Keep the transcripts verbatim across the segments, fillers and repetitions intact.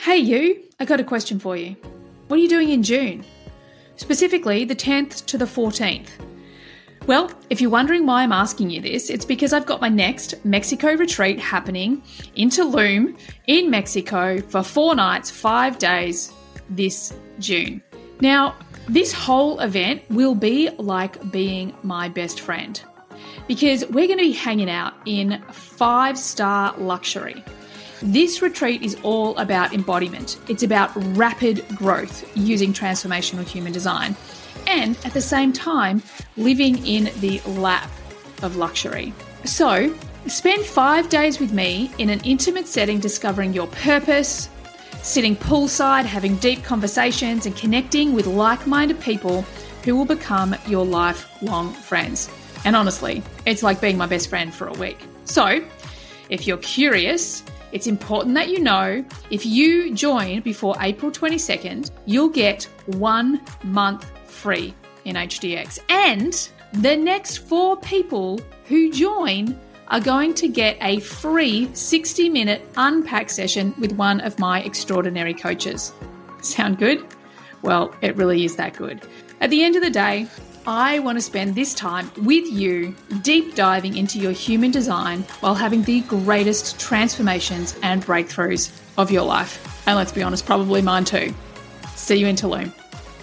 Hey you, I got a question for you. What are you doing in June? Specifically the tenth to the fourteenth. Well, if you're wondering why I'm asking you this, it's because I've got my next Mexico retreat happening in Tulum in Mexico for four nights, five days this June. Now, this whole event will be like being my best friend because we're going to be hanging out in five-star luxury. This retreat is all about embodiment. It's about rapid growth using transformational human design and at the same time living in the lap of luxury. So spend five days with me in an intimate setting discovering your purpose, sitting poolside, having deep conversations and connecting with like-minded people who will become your lifelong friends. And honestly, it's like being my best friend for a week. So if you're curious, it's important that you know if you join before April twenty-second, you'll get one month free in H D X. And the next four people who join are going to get a free sixty minute unpack session with one of my extraordinary coaches. Sound good? Well, it really is that good. At the end of the day, I want to spend this time with you deep diving into your human design while having the greatest transformations and breakthroughs of your life. And let's be honest, probably mine too. See you in Tulum.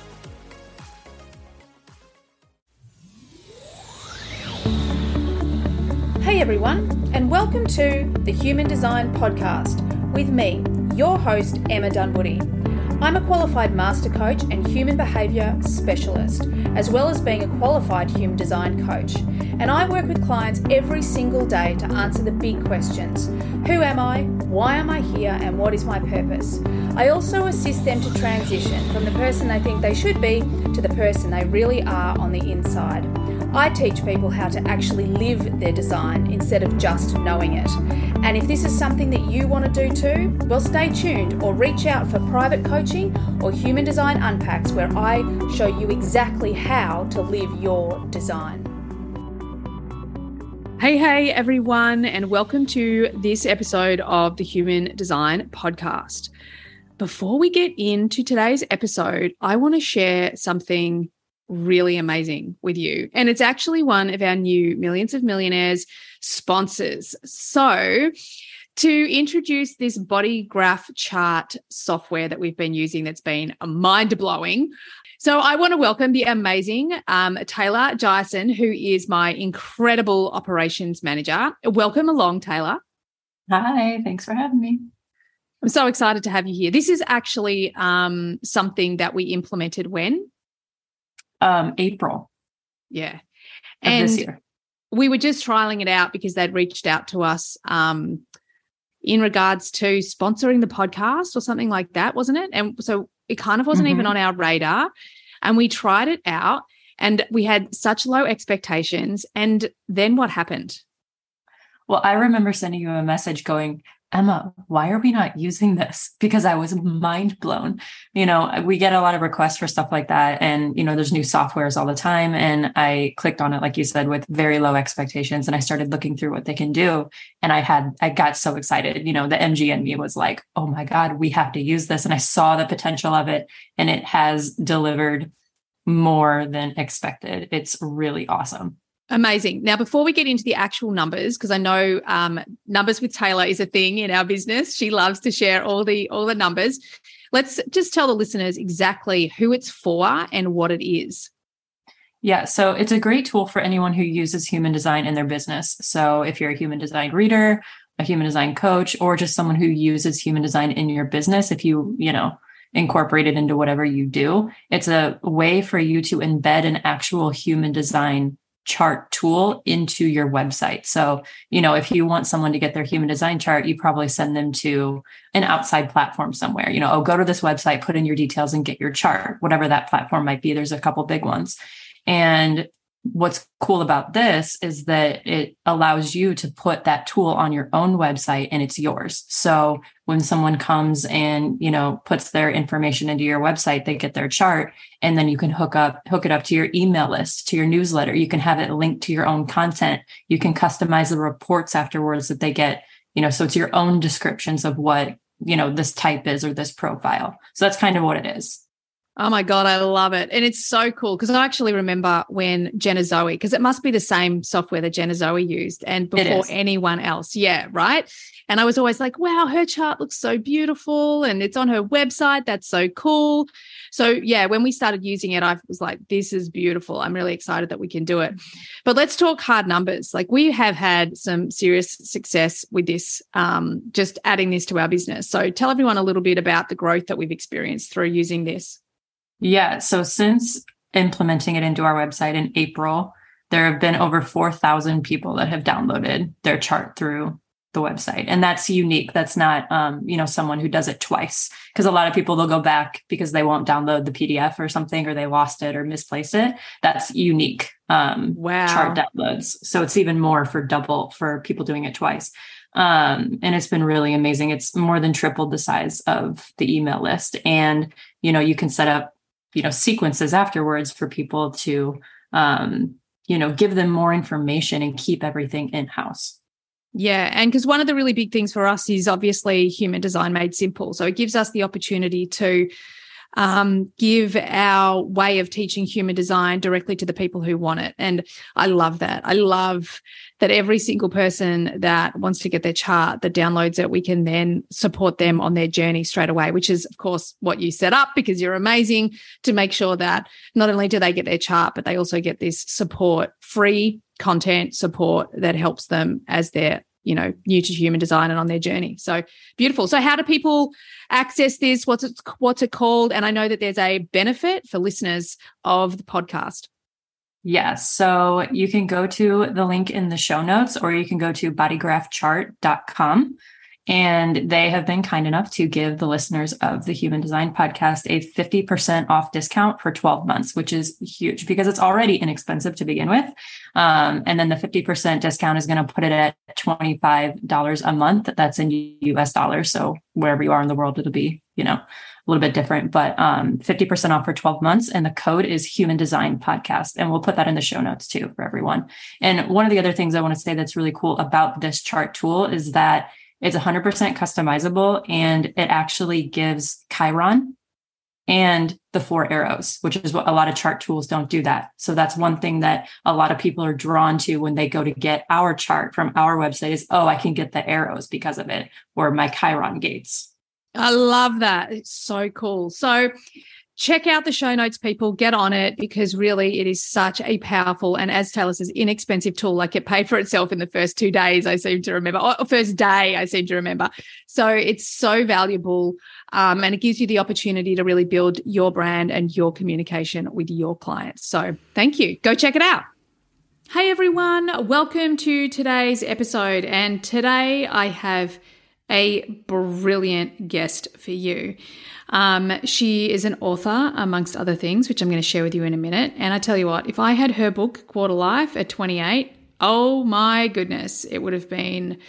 Hey everyone, and welcome to the Human Design Podcast with me, your host, Emma Dunwoody. I'm a qualified master coach and human behaviour specialist, as well as being a qualified human design coach. And I work with clients every single day to answer the big questions. Who am I? Why am I here? And what is my purpose? I also assist them to transition from the person they think they should be to the person they really are on the inside. I teach people how to actually live their design instead of just knowing it. And if this is something that you want to do too, well, stay tuned or reach out for private coaching or human design unpacks where I show you exactly how to live your design. Hey, hey, everyone, and welcome to this episode of the Human Design Podcast. Before we get into today's episode, I want to share something really amazing with you. And it's actually one of our new Millions of Millionaires sponsors. So to introduce this body graph chart software that we've been using that's been mind-blowing. So I want to welcome the amazing um, Taylor Dyson, who is my incredible operations manager. Welcome along, Taylor. Hi, thanks for having me. I'm so excited to have you here. This is actually um, something that we implemented when? Um, April. Yeah. And this year. We were just trialing it out because they'd reached out to us um, in regards to sponsoring the podcast or something like that, wasn't it? And so it kind of wasn't mm-hmm. even on our radar. And we tried it out and we had such low expectations. And then what happened? Well, I remember sending you a message going, Emma, why are we not using this? Because I was mind blown. You know, we get a lot of requests for stuff like that. And, you know, there's new softwares all the time. And I clicked on it, like you said, with very low expectations. And I started looking through what they can do. And I had, I got so excited. You know, the M G in me was like, oh my God, we have to use this. And I saw the potential of it. And it has delivered more than expected. It's really awesome. Amazing. Now, before we get into the actual numbers, because I know um, numbers with Taylor is a thing in our business. She loves to share all the all the numbers. Let's just tell the listeners exactly who it's for and what it is. Yeah, so it's a great tool for anyone who uses human design in their business. So if you're a human design reader, a human design coach, or just someone who uses human design in your business, if you, you know, incorporate it into whatever you do, it's a way for you to embed an actual human design chart tool into your website. So, you know, if you want someone to get their human design chart, you probably send them to an outside platform somewhere. You know, oh, go to this website, put in your details and get your chart, whatever that platform might be. There's a couple big ones. And what's cool about this is that it allows you to put that tool on your own website and it's yours. So when someone comes and, you know, puts their information into your website, they get their chart, and then you can hook up, hook it up to your email list, to your newsletter. You can have it linked to your own content. You can customize the reports afterwards that they get, you know, so it's your own descriptions of what you know, this type is or this profile. So that's kind of what it is. Oh my God, I love it. And it's so cool because I actually remember when Jenna Zoe, because it must be the same software that Jenna Zoe used and before anyone else. Yeah, right. And I was always like, wow, her chart looks so beautiful and it's on her website. That's so cool. So yeah, when we started using it, I was like, this is beautiful. I'm really excited that we can do it. But let's talk hard numbers. Like we have had some serious success with this, um, just adding this to our business. So tell everyone a little bit about the growth that we've experienced through using this. Yeah. So since implementing it into our website in April, there have been over four thousand people that have downloaded their chart through the website. And that's unique. That's not, um, you know, someone who does it twice, because a lot of people, they'll go back because they won't download the P D F or something, or they lost it or misplaced it. That's unique um, wow. chart downloads. So it's even more for double for people doing it twice. Um, and it's been really amazing. It's more than tripled the size of the email list. And, you know, you can set up, you know, sequences afterwards for people to, um, you know, give them more information and keep everything in-house. Yeah. And because one of the really big things for us is obviously human design made simple. So it gives us the opportunity to um, give our way of teaching human design directly to the people who want it. And I love that. I love that every single person that wants to get their chart, that downloads it, we can then support them on their journey straight away, which is, of course, what you set up because you're amazing to make sure that not only do they get their chart, but they also get this support, free content support that helps them as they're, you know, new to human design and on their journey. So beautiful. So how do people access this? What's it, what's it called? And I know that there's a benefit for listeners of the podcast. Yes. So you can go to the link in the show notes, or you can go to bodygraph chart dot com. And they have been kind enough to give the listeners of the Human Design Podcast a fifty percent off discount for twelve months, which is huge because it's already inexpensive to begin with. Um, and then the fifty percent discount is going to put it at twenty-five dollars a month. That's in U S dollars. So wherever you are in the world, it'll be, you know, a little bit different, but um, fifty percent off for twelve months. And the code is Human Design Podcast. And we'll put that in the show notes too for everyone. And one of the other things I want to say that's really cool about this chart tool is that it's one hundred percent customizable, and it actually gives Chiron and the four arrows, which is what a lot of chart tools don't do that. So that's one thing that a lot of people are drawn to when they go to get our chart from our website is, oh, I can get the arrows because of it, or my Chiron gates. I love that. It's so cool. So check out the show notes, people. Get on it because really it is such a powerful and, as Taylor says, inexpensive tool. Like it paid for itself in the first two days, I seem to remember, or first day, I seem to remember. So it's so valuable um, and it gives you the opportunity to really build your brand and your communication with your clients. So thank you. Go check it out. Hey, everyone. Welcome to today's episode. And today I have a brilliant guest for you. Um, she is an author, amongst other things, which I'm going to share with you in a minute. And I tell you what, if I had her book, Quarter Life, at twenty-eight, oh my goodness, it would have been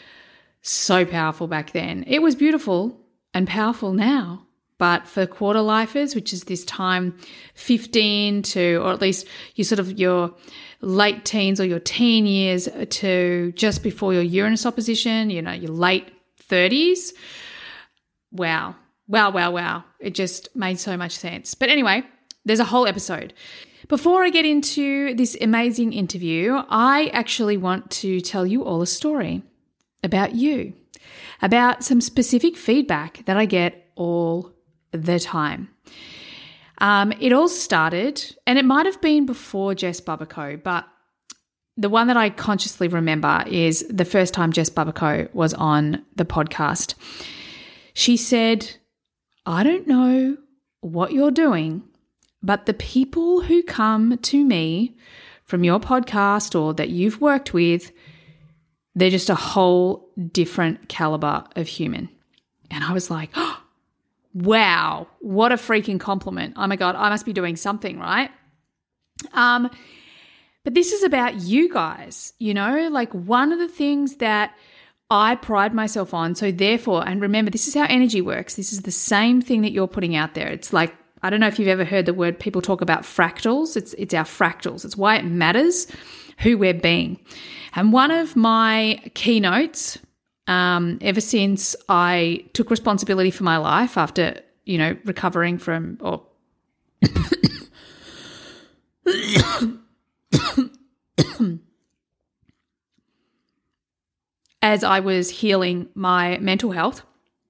so powerful back then. It was beautiful and powerful now. But for quarter lifers, which is this time fifteen to, or at least you sort of your late teens or your teen years to just before your Uranus opposition, you know, your late thirties. Wow. Wow, wow, wow. It just made so much sense. But anyway, there's a whole episode. Before I get into this amazing interview, I actually want to tell you all a story about you, about some specific feedback that I get all the time. Um, it all started, and it might have been before Jess Bubico, but the one that I consciously remember is the first time Jess Bubico was on the podcast. She said, I don't know what you're doing, but the people who come to me from your podcast or that you've worked with, they're just a whole different caliber of human. And I was like, oh, wow, what a freaking compliment. Oh my God, I must be doing something, right? Um, but this is about you guys, you know, like one of the things that I pride myself on. So therefore, and remember, this is how energy works. This is the same thing that you're putting out there. It's like, I don't know if you've ever heard the word, people talk about fractals. It's, it's our fractals. It's why it matters who we're being. And one of my keynotes um, ever since I took responsibility for my life after, you know, recovering from or as I was healing my mental health,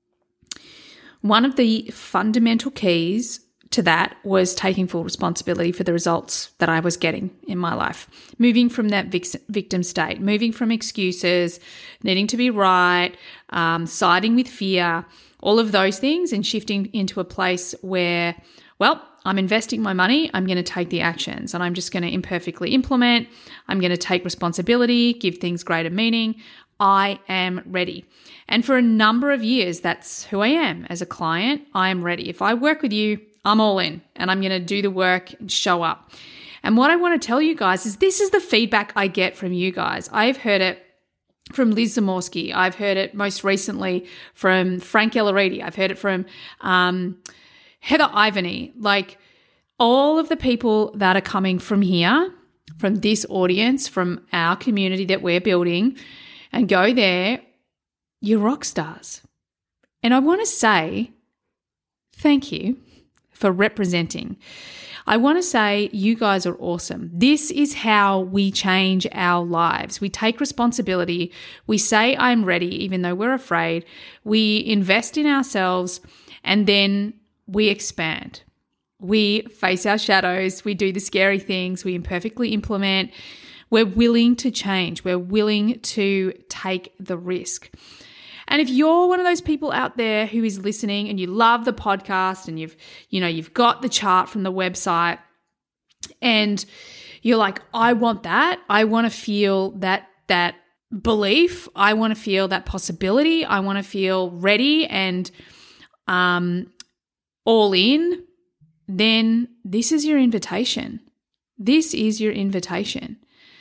one of the fundamental keys to that was taking full responsibility for the results that I was getting in my life, moving from that victim state, moving from excuses, needing to be right, um, siding with fear, all of those things, and shifting into a place where, well, I'm investing my money, I'm going to take the actions, and I'm just going to imperfectly implement. I'm going to take responsibility, give things greater meaning. I am ready. And for a number of years, that's who I am as a client. I am ready. If I work with you, I'm all in, and I'm going to do the work and show up. And what I want to tell you guys is this is the feedback I get from you guys. I've heard it from Liz Zamorsky. I've heard it most recently from Frank Elleridi. I've heard it from um, Heather Ivany. Like, all of the people that are coming from here, from this audience, from our community that we're building, and go there, you're rock stars. And I want to say thank you for representing. I want to say you guys are awesome. This is how we change our lives. We take responsibility. We say, I'm ready, even though we're afraid. We invest in ourselves, and then we expand. We face our shadows. We do the scary things. We imperfectly implement. We're willing to change. We're willing to take the risk. And if you're one of those people out there who is listening and you love the podcast and you've, you know, you've got the chart from the website and you're like, I want that. I want to feel that, that belief. I want to feel that possibility. I want to feel ready and um, all in. Then this is your invitation. This is your invitation.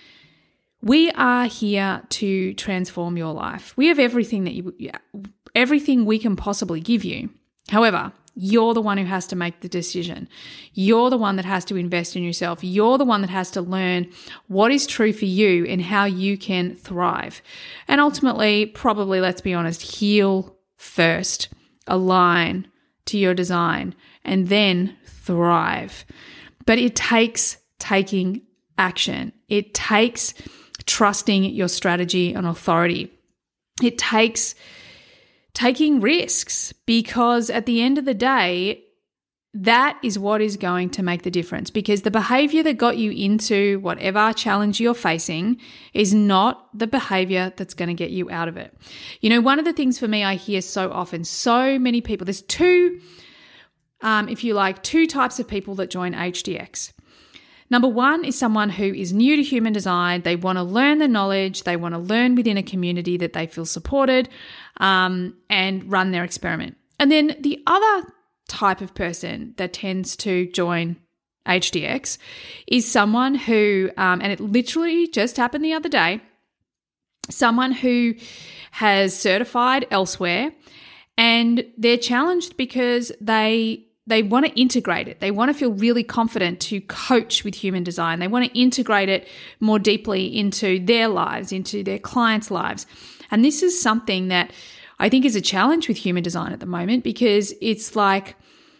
We are here to transform your life. We have everything that you, everything we can possibly give you. However, you're the one who has to make the decision. You're the one that has to invest in yourself. You're the one that has to learn what is true for you and how you can thrive. And ultimately, probably, let's be honest, heal first, align to your design, and then thrive. But it takes taking action. It takes trusting your strategy and authority. It takes taking risks, because at the end of the day, that is what is going to make the difference, because the behavior that got you into whatever challenge you're facing is not the behavior that's going to get you out of it. You know, one of the things for me I hear so often, so many people, there's two, um, if you like, two types of people that join H D X. Number one is someone who is new to human design. They want to learn the knowledge. They want to learn within a community that they feel supported um, and run their experiment. And then the other type of person that tends to join H D X is someone who, um, and it literally just happened the other day, someone who has certified elsewhere, and they're challenged because they They want to integrate it. They want to feel really confident to coach with human design. They want to integrate it more deeply into their lives, into their clients' lives. And this is something that I think is a challenge with human design at the moment, because it's like,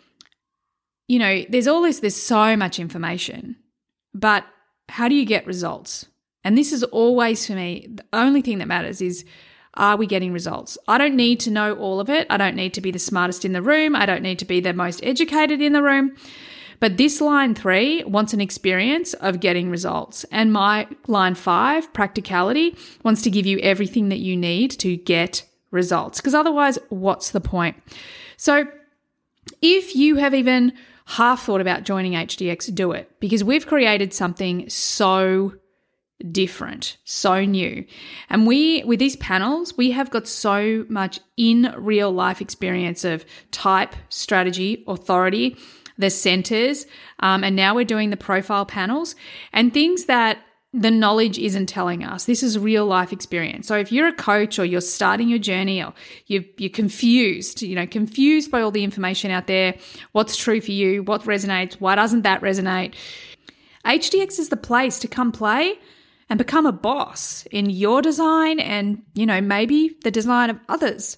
you know, there's all this, there's so much information, but how do you get results? And this is always, for me, the only thing that matters is, are we getting results? I don't need to know all of it. I don't need to be the smartest in the room. I don't need to be the most educated in the room. But this line three wants an experience of getting results. And my line five, practicality, wants to give you everything that you need to get results. Because otherwise, what's the point? So if you have even half thought about joining H D X, do it. Because we've created something so different, so new. And we, with these panels, we have got so much in real life experience of type, strategy, authority, the centers, um, and now we're doing the profile panels and things that the knowledge isn't telling us. This is real life experience. So if you're a coach or you're starting your journey or you're, you're confused, you know, confused by all the information out there, what's true for you, what resonates, why doesn't that resonate? H D X is the place to come play and become a boss in your design and, you know, maybe the design of others.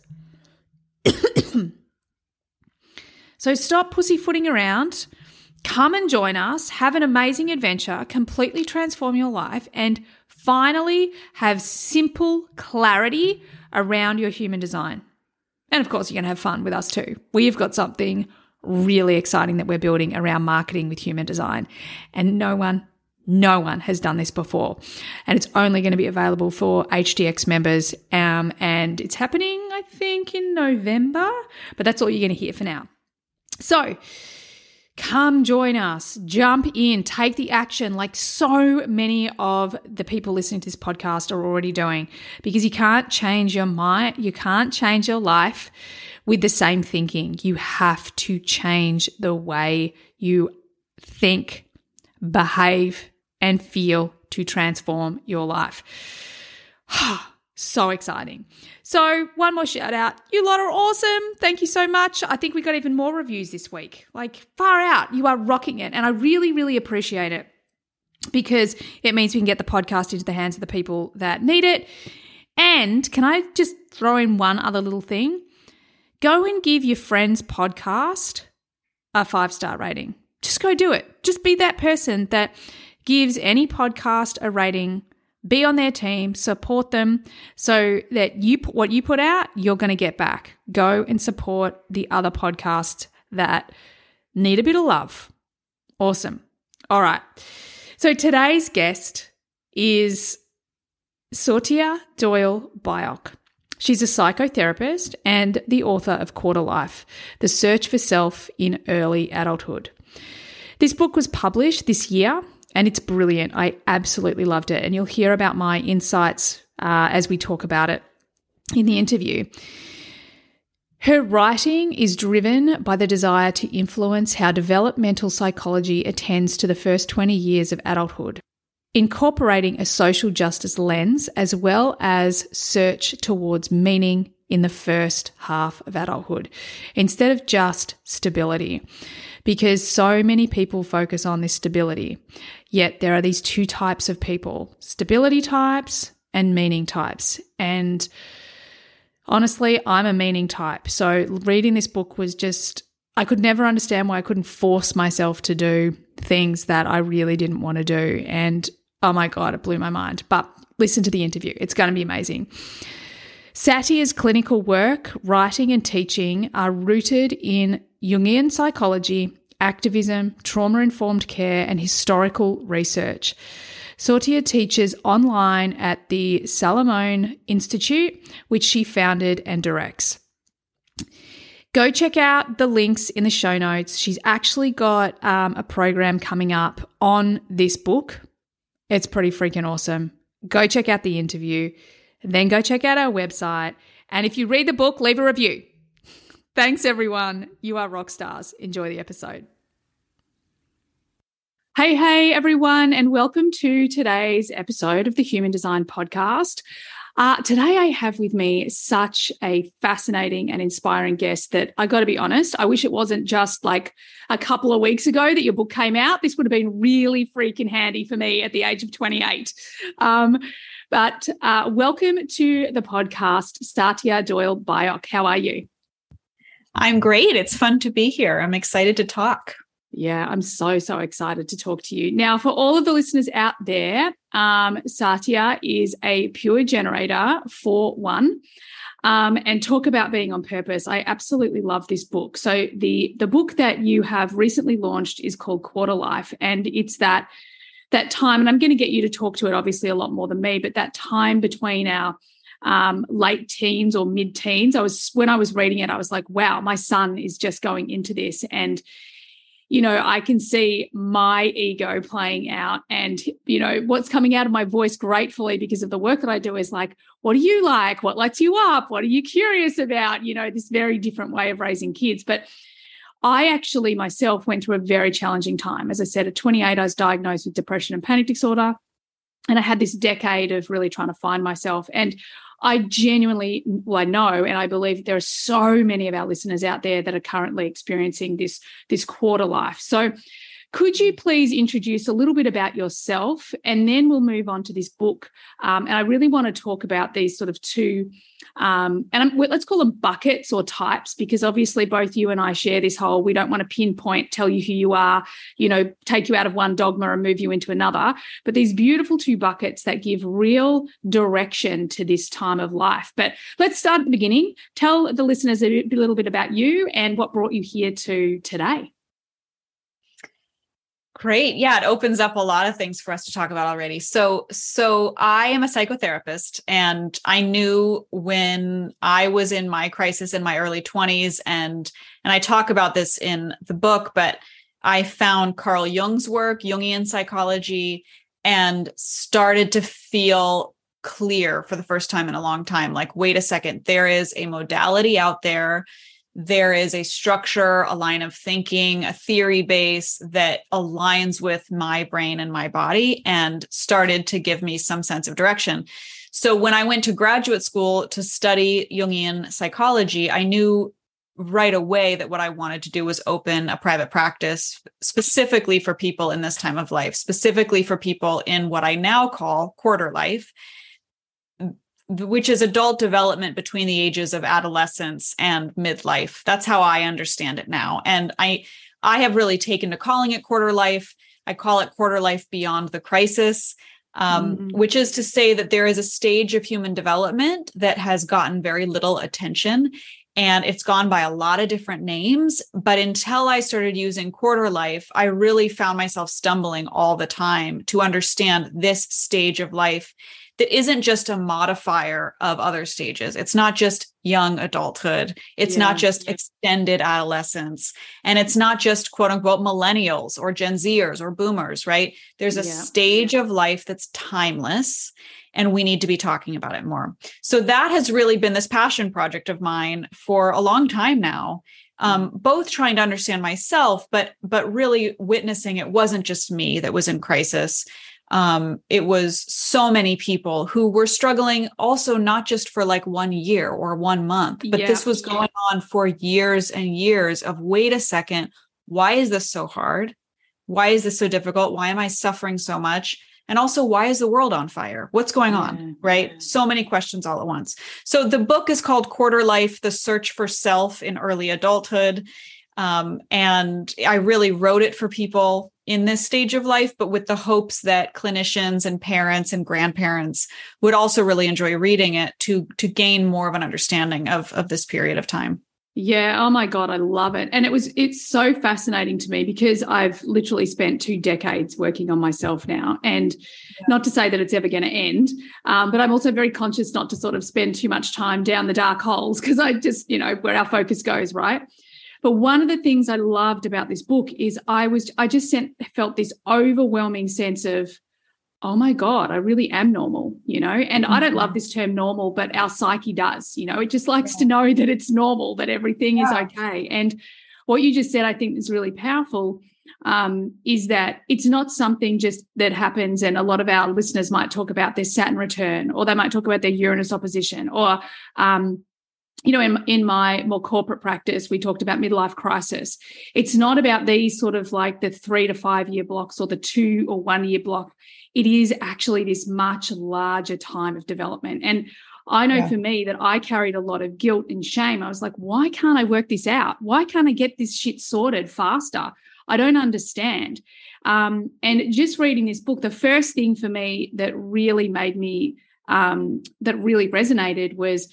So stop pussyfooting around. Come and join us, have an amazing adventure, completely transform your life, and finally have simple clarity around your human design. And of course, you're going to have fun with us too. We've got something really exciting that we're building around marketing with human design. And no one, no one has done this before. And it's only going to be available for H D X members. Um, and it's happening, I think, in November. But that's all you're going to hear for now. So come join us, jump in, take the action like so many of the people listening to this podcast are already doing, because you can't change your mind, you can't change your life with the same thinking. You have to change the way you think, behave, and feel to transform your life. So exciting. So one more shout out. You lot are awesome. Thank you so much. I think we got even more reviews this week. Like far out. You are rocking it. And I really, really appreciate it because it means we can get the podcast into the hands of the people that need it. And can I just throw in one other little thing? Go and give your friend's podcast a five-star rating. Just go do it. Just be that person that gives any podcast a rating. Be on their team, support them so that you put what you put out, you're going to get back. Go and support the other podcasts that need a bit of love. Awesome. All right. So today's guest is Sautya Doyle Byock. She's a psychotherapist and the author of Quarter Life, The Search for Self in Early Adulthood. This book was published this year, and it's brilliant. I absolutely loved it. And you'll hear about my insights uh, as we talk about it in the interview. Her writing is driven by the desire to influence how developmental psychology attends to the first twenty years of adulthood, incorporating a social justice lens as well as search towards meaning in the first half of adulthood, instead of just stability. Because so many people focus on this stability. Yet there are these two types of people, stability types and meaning types. And honestly, I'm a meaning type. So reading this book was just, I could never understand why I couldn't force myself to do things that I really didn't want to do. And oh my God, it blew my mind. But listen to the interview. It's going to be amazing. Sautya's clinical work, writing and teaching are rooted in Jungian psychology, activism, trauma-informed care, and historical research. Sautya teaches online at the Salomon Institute, which she founded and directs. Go check out the links in the show notes. She's actually got um, a program coming up on this book. It's pretty freaking awesome. Go check out the interview, then go check out our website. And if you read the book, leave a review. Thanks, everyone. You are rock stars. Enjoy the episode. Hey, hey, everyone, and welcome to today's episode of the Human Design Podcast. Uh, today I have with me such a fascinating and inspiring guest that I got to be honest, I wish it wasn't just like a couple of weeks ago that your book came out. This would have been really freaking handy for me at the age of twenty-eight. Um, but uh, welcome to the podcast, Sautya Doyle Byock. How are you? I'm great. It's fun to be here. I'm excited to talk. Yeah, I'm so, so excited to talk to you. Now, for all of the listeners out there, um, Sautya is a pure generator for one. Um, and talk about being on purpose. I absolutely love this book. So the, the book that you have recently launched is called Quarter Life, and it's that, that time, and I'm going to get you to talk to it obviously a lot more than me, but that time between our um, late teens or mid-teens. I was, when I was reading it, I was like, wow, my son is just going into this, and you know, I can see my ego playing out, and, you know, what's coming out of my voice gratefully because of the work that I do is like, what do you like? What lights you up? What are you curious about? You know, this very different way of raising kids. But I actually myself went through a very challenging time. As I said, at twenty-eight, I was diagnosed with depression and panic disorder. And I had this decade of really trying to find myself. And I genuinely, well, I know, and I believe there are so many of our listeners out there that are currently experiencing this, this quarter life. So Could you please introduce a little bit about yourself, and then we'll move on to this book. Um, and I really want to talk about these sort of two, um, and I'm, let's call them buckets or types, because obviously both you and I share this whole, we don't want to pinpoint, tell you who you are, you know, take you out of one dogma and move you into another. But these beautiful two buckets that give real direction to this time of life. But let's start at the beginning. Tell the listeners a, bit, a little bit about you and what brought you here to today. Great. Yeah, it opens up a lot of things for us to talk about already. So, so I am a psychotherapist, and I knew when I was in my crisis in my early twenties, and and I talk about this in the book, but I found Carl Jung's work, Jungian psychology, and started to feel clear for the first time in a long time. Like, wait a second, there is a modality out there. There is a structure, a line of thinking, a theory base that aligns with my brain and my body, and started to give me some sense of direction. So when I went to graduate school to study Jungian psychology, I knew right away that what I wanted to do was open a private practice specifically for people in this time of life, specifically for people in what I now call quarter life, which is adult development between the ages of adolescence and midlife. That's how I understand it now. And I, I have really taken to calling it quarter life. I call it quarter life beyond the crisis, um, mm-hmm. which is to say that there is a stage of human development that has gotten very little attention, and it's gone by a lot of different names. But until I started using quarter life, I really found myself stumbling all the time to understand this stage of life that isn't just a modifier of other stages. It's not just young adulthood. It's yeah. not just extended adolescence. And it's not just quote unquote millennials or Gen Zers or boomers, right? There's a yeah. stage of life that's timeless, and we need to be talking about it more. So that has really been this passion project of mine for a long time now. Um, both trying to understand myself, but but really witnessing it wasn't just me that was in crisis. Um, it was so many people who were struggling also, not just for like one year or one month, but yeah. this was going on for years and years of, wait a second, why is this so hard? Why is this so difficult? Why am I suffering so much? And also, why is the world on fire? What's going on? Yeah. Right? So many questions all at once. So the book is called Quarter Life, The Search for Self in Early Adulthood. Um, and I really wrote it for people in this stage of life, but with the hopes that clinicians and parents and grandparents would also really enjoy reading it to, to gain more of an understanding of, of this period of time. Yeah. Oh my God. I love it. And it was, it's so fascinating to me because I've literally spent two decades working on myself now, and yeah. not to say that it's ever going to end. Um, but I'm also very conscious not to sort of spend too much time down the dark holes, because I just, you know, where our focus goes, right? But one of the things I loved about this book is I was, I just sent, felt this overwhelming sense of, oh my God, I really am normal, you know, and mm-hmm. I don't love this term normal, but our psyche does, you know, it just likes yeah. to know that it's normal, that everything yeah. is okay. And what you just said, I think is really powerful, um, is that it's not something just that happens. And a lot of our listeners might talk about their Saturn return, or they might talk about their Uranus opposition, or, um, you know, in, in my more corporate practice, we talked about midlife crisis. It's not about these sort of like the three to five year blocks or the two or one year block. It is actually this much larger time of development. And I know yeah. for me that I carried a lot of guilt and shame. I was like, why can't I work this out? Why can't I get this shit sorted faster? I don't understand. Um, and just reading this book, the first thing for me that really made me, um, that really resonated was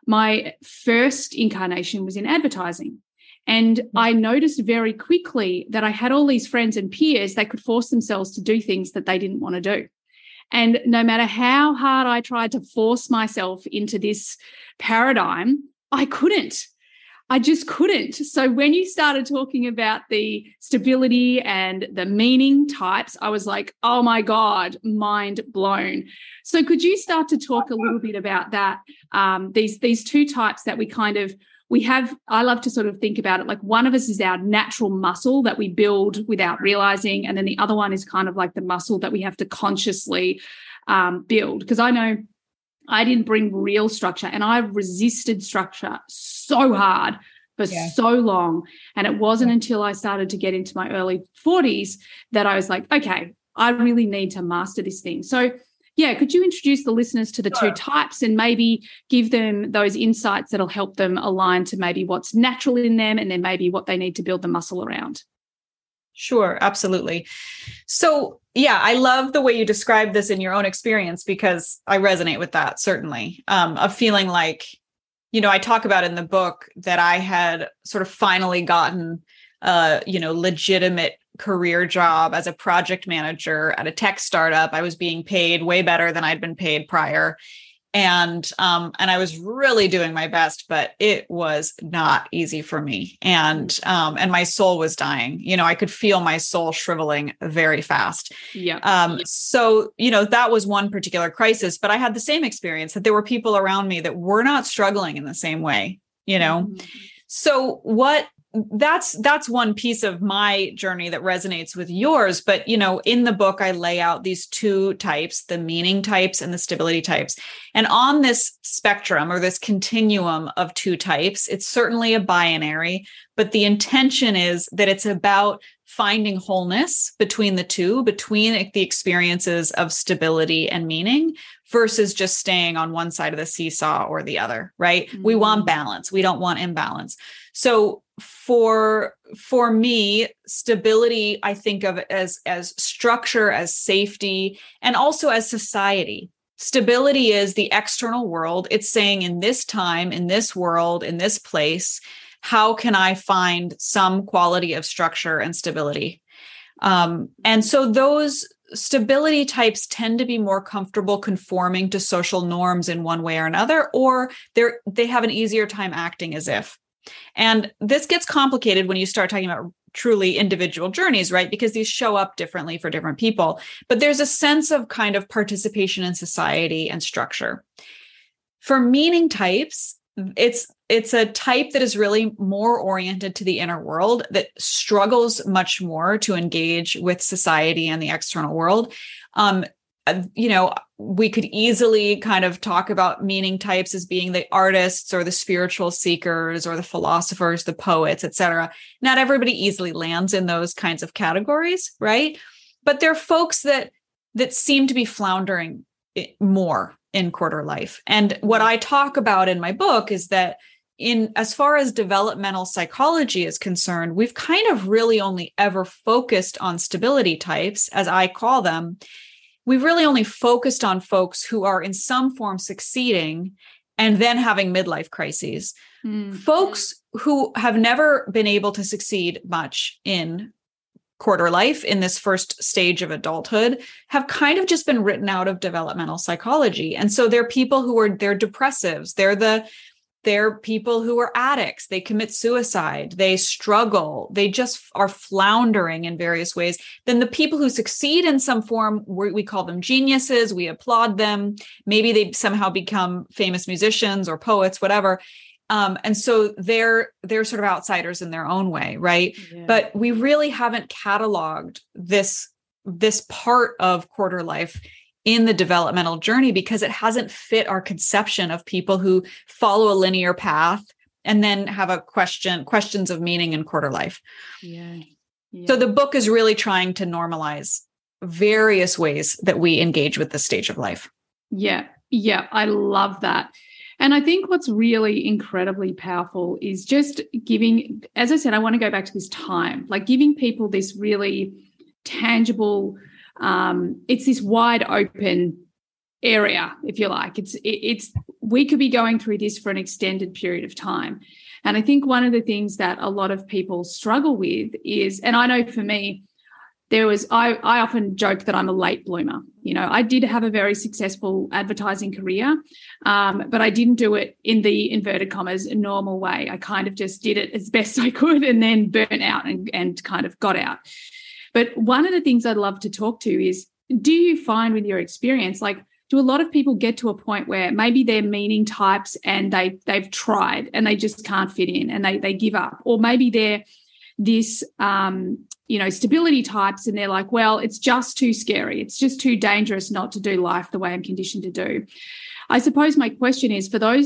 my first incarnation was in advertising. And I noticed very quickly that I had all these friends and peers that could force themselves to do things that they didn't want to do. And no matter how hard I tried to force myself into this paradigm, I couldn't. I just couldn't. So when you started talking about the stability and the meaning types, I was like, oh my God, mind blown. So could you start to talk a little bit about that? Um, these, these two types that we kind of, we have, I love to sort of think about it like one of us is our natural muscle that we build without realizing. And then the other one is kind of like the muscle that we have to consciously um, build. Because I know I didn't bring real structure, and I resisted structure so hard for Yeah. so long. And it wasn't until I started to get into my early forties that I was like, okay, I really need to master this thing. So yeah, could you introduce the listeners to the Sure. two types and maybe give them those insights that'll help them align to maybe what's natural in them and then maybe what they need to build the muscle around? Sure, absolutely. So, yeah, I love the way you describe this in your own experience because I resonate with that, certainly, um, of feeling like, you know, I talk about in the book that I had sort of finally gotten, uh, you know, legitimate career job as a project manager at a tech startup. I was being paid way better than I'd been paid prior. And, um, and I was really doing my best, but it was not easy for me. And, um, and my soul was dying. You know, I could feel my soul shriveling very fast. Yeah. Um, so, you know, that was one particular crisis, but I had the same experience that there were people around me that were not struggling in the same way, you know? Mhm. So what that's that's one piece of my journey that resonates with yours. But, you know, in the book, I lay out these two types, the meaning types and the stability types. And on this spectrum or this continuum of two types, it's certainly a binary, but the intention is that it's about finding wholeness between the two, between the experiences of stability and meaning versus just staying on one side of the seesaw or the other, right? Mm-hmm. We want balance. We don't want imbalance. So for, for me, stability, I think of as, as structure, as safety, and also as society. Stability is the external world. It's saying in this time, in this world, in this place, how can I find some quality of structure and stability? Um, and so those stability types tend to be more comfortable conforming to social norms in one way or another, or they're, they have an easier time acting as if. And this gets complicated when you start talking about truly individual journeys, right? Because these show up differently for different people. But there's a sense of kind of participation in society and structure. For meaning types, it's it's a type that is really more oriented to the inner world, that struggles much more to engage with society and the external world. Um, you know, we could easily kind of talk about meaning types as being the artists or the spiritual seekers or the philosophers, the poets, et cetera. Not everybody easily lands in those kinds of categories, right? But they're folks that that seem to be floundering more in quarter life. And what I talk about in my book is that in as far as developmental psychology is concerned, we've kind of really only ever focused on stability types, as I call them. We've really only focused on folks who are in some form succeeding and then having midlife crises. Mm. Folks who have never been able to succeed much in quarter life, in this first stage of adulthood, have kind of just been written out of developmental psychology. And so they're people who are, they're depressives. They're the, they're people who are addicts. They commit suicide. They struggle. They just are floundering in various ways. Then the people who succeed in some form, we call them geniuses. We applaud them. Maybe they somehow become famous musicians or poets, whatever. Um, and so they're they're sort of outsiders in their own way, right? Yeah. But we really haven't cataloged this, this part of quarter life in the developmental journey because it hasn't fit our conception of people who follow a linear path and then have a question, questions of meaning in quarter life. Yeah. Yeah. So the book is really trying to normalize various ways that we engage with this stage of life. Yeah. Yeah. I love that. And I think what's really incredibly powerful is just giving, as I said, I want to go back to this time, like giving people this really tangible, um, it's this wide open area, if you like. It's, it, it's, we could be going through this for an extended period of time. And I think one of the things that a lot of people struggle with is, and I know for me, there was, I, I often joke that I'm a late bloomer. You know, I did have a very successful advertising career, um, but I didn't do it in the inverted commas normal way. I kind of just did it as best I could and then burnt out and, and kind of got out. But one of the things I'd love to talk to is, do you find with your experience, like, do a lot of people get to a point where maybe they're meaning types and they, they've tried and they just can't fit in and they, they give up? Or maybe they're this, um, you know, stability types and they're like, well, it's just too scary. It's just too dangerous not to do life the way I'm conditioned to do. I suppose my question is, for those of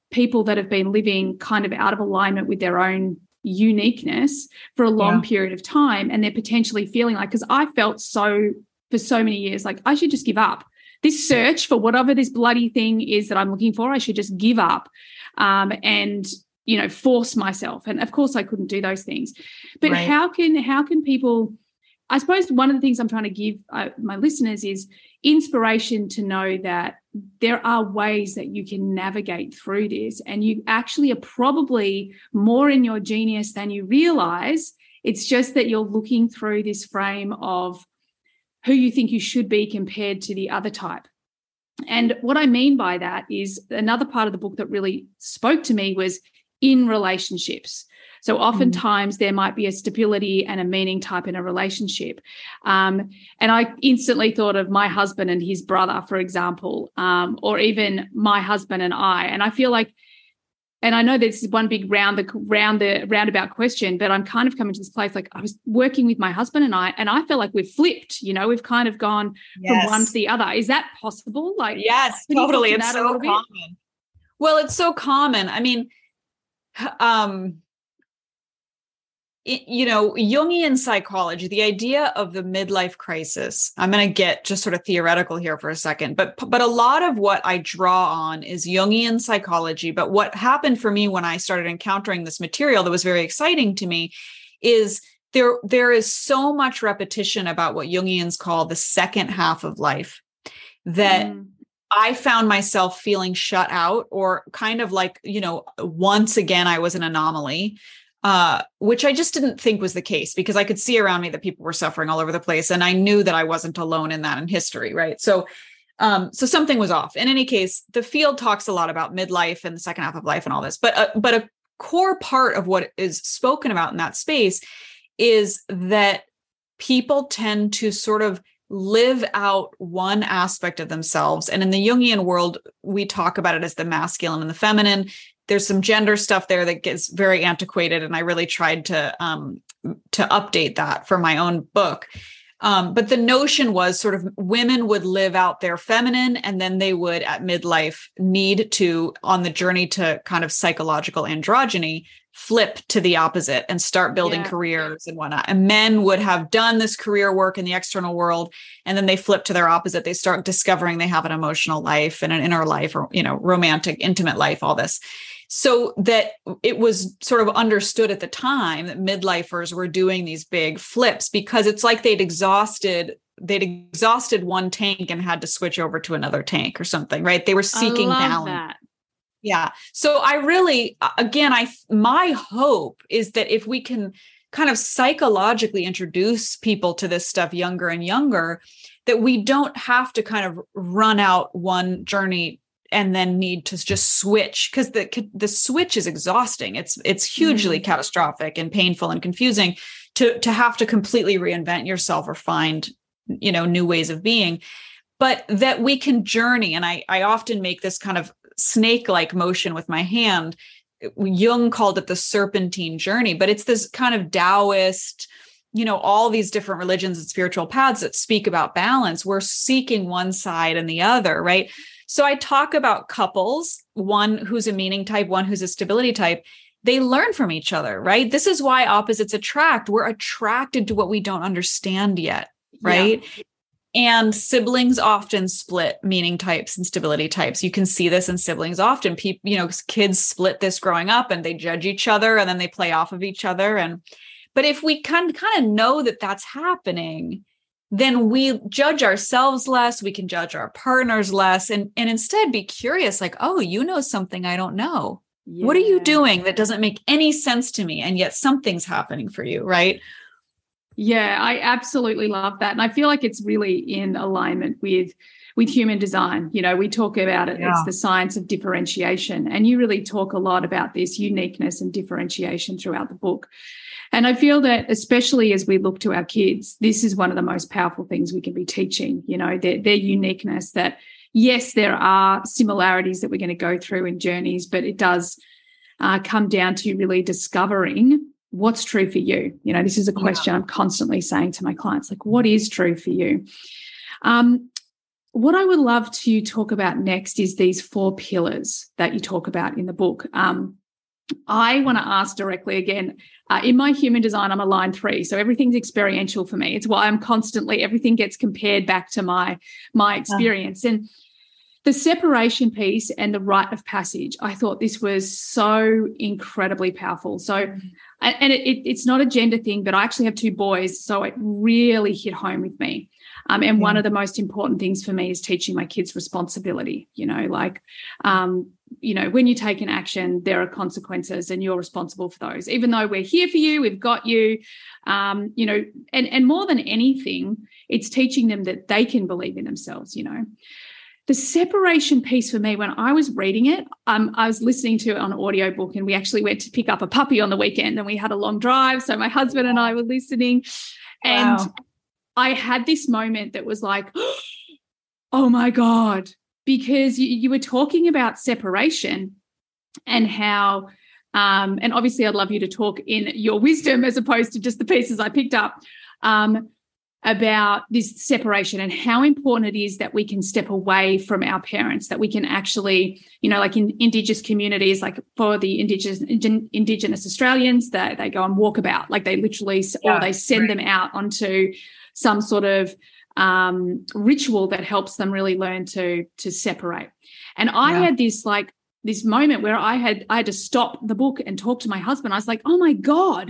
people that have been living kind of out of alignment with their own uniqueness for a long yeah. period of time, and they're potentially feeling like, because I felt so for so many years like I should just give up this search for whatever this bloody thing is that I'm looking for. I should just give up um, and you know force myself, and of course I couldn't do those things. But right. how can how can people, I suppose one of the things I'm trying to give uh, my listeners is inspiration to know that there are ways that you can navigate through this, and you actually are probably more in your genius than you realize. It's just that you're looking through this frame of who you think you should be compared to the other type. And what I mean by that is another part of the book that really spoke to me was in relationships. So oftentimes mm. there might be a stability and a meaning type in a relationship. Um, and I instantly thought of my husband and his brother, for example, um, or even my husband and I. And I feel like, and I know this is one big round the round the roundabout question, but I'm kind of coming to this place like I was working with my husband and I, and I feel like we've flipped, you know, we've kind of gone yes. from one to the other. Is that possible? Like, yes, totally. It's so common. Bit? Well, it's so common. I mean, um, you know, Jungian psychology, the idea of the midlife crisis, I'm going to get just sort of theoretical here for a second, but, but a lot of what I draw on is Jungian psychology. But what happened for me when I started encountering this material that was very exciting to me is there, there is so much repetition about what Jungians call the second half of life that mm. I found myself feeling shut out, or kind of like, you know, once again, I was an anomaly. Uh, which I just didn't think was the case, because I could see around me that people were suffering all over the place. And I knew that I wasn't alone in that in history. Right. So, um, so something was off. In any case, the field talks a lot about midlife and the second half of life and all this, but, uh, but a core part of what is spoken about in that space is that people tend to sort of live out one aspect of themselves. And in the Jungian world, we talk about it as the masculine and the feminine. There's some gender stuff there that gets very antiquated, and I really tried to um, to update that for my own book. Um, but the notion was sort of women would live out their feminine, and then they would at midlife need to, on the journey to kind of psychological androgyny, flip to the opposite and start building yeah. careers and whatnot. And men would have done this career work in the external world, and then they flip to their opposite. They start discovering they have an emotional life and an inner life, or, you know, romantic, intimate life, all this. So that it was sort of understood at the time that midlifers were doing these big flips, because it's like they'd exhausted, they'd exhausted one tank and had to switch over to another tank or something, right? They were seeking I love balance. That. Yeah. So I really, again, I, my hope is that if we can kind of psychologically introduce people to this stuff younger and younger, that we don't have to kind of run out one journey and then need to just switch, because the the switch is exhausting. It's it's hugely mm. catastrophic and painful and confusing to to have to completely reinvent yourself or find, you know, new ways of being. But that we can journey, and I I often make this kind of snake-like motion with my hand. Jung called it the serpentine journey, but it's this kind of Taoist, you know, all these different religions and spiritual paths that speak about balance. We're seeking one side and the other, right? So I talk about couples, one who's a meaning type, one who's a stability type. They learn from each other, right? This is why opposites attract. We're attracted to what we don't understand yet, right? Yeah. And siblings often split meaning types and stability types. You can see this in siblings often. People, you know, kids split this growing up, and they judge each other, and then they play off of each other. And but if we can kind of know that that's happening, then we judge ourselves less, we can judge our partners less, and, and instead be curious, like, oh, you know something I don't know. Yeah. What are you doing that doesn't make any sense to me? And yet something's happening for you, right? Yeah, I absolutely love that. And I feel like it's really in alignment with, with human design. You know, we talk about it, yeah. It's the science of differentiation. And you really talk a lot about this uniqueness and differentiation throughout the book. And I feel that especially as we look to our kids, this is one of the most powerful things we can be teaching, you know, their, their uniqueness, that yes, there are similarities that we're going to go through in journeys, but it does uh, come down to really discovering what's true for you. You know, this is a question yeah. I'm constantly saying to my clients, like, what is true for you? Um, what I would love to talk about next is these four pillars that you talk about in the book. Um, I want to ask directly again, uh, in my human design, I'm a line three. So everything's experiential for me. It's why I'm constantly, everything gets compared back to my, my experience. Oh. And the separation piece and the rite of passage, I thought this was so incredibly powerful. So, and it, it, it's not a gender thing, but I actually have two boys. So it really hit home with me. Um, and yeah. one of the most important things for me is teaching my kids responsibility, you know, like, um, you know, when you take an action, there are consequences and you're responsible for those. Even though we're here for you, we've got you, um, you know, and, and more than anything, it's teaching them that they can believe in themselves, you know. The separation piece for me, when I was reading it, um, I was listening to it on an audiobook, and we actually went to pick up a puppy on the weekend and we had a long drive. So my husband and I were listening. And wow. I had this moment that was like, oh my God, because you, you were talking about separation and how, um, and obviously I'd love you to talk in your wisdom as opposed to just the pieces I picked up, um, about this separation and how important it is that we can step away from our parents, that we can actually, you know, like in Indigenous communities, like for the Indigenous Indigenous Australians, that they go and walk about, like they literally, yeah, or they send right. them out onto some sort of um, ritual that helps them really learn to, to separate. And I yeah. had this like this moment where I had, I had to stop the book and talk to my husband. I was like, oh my God,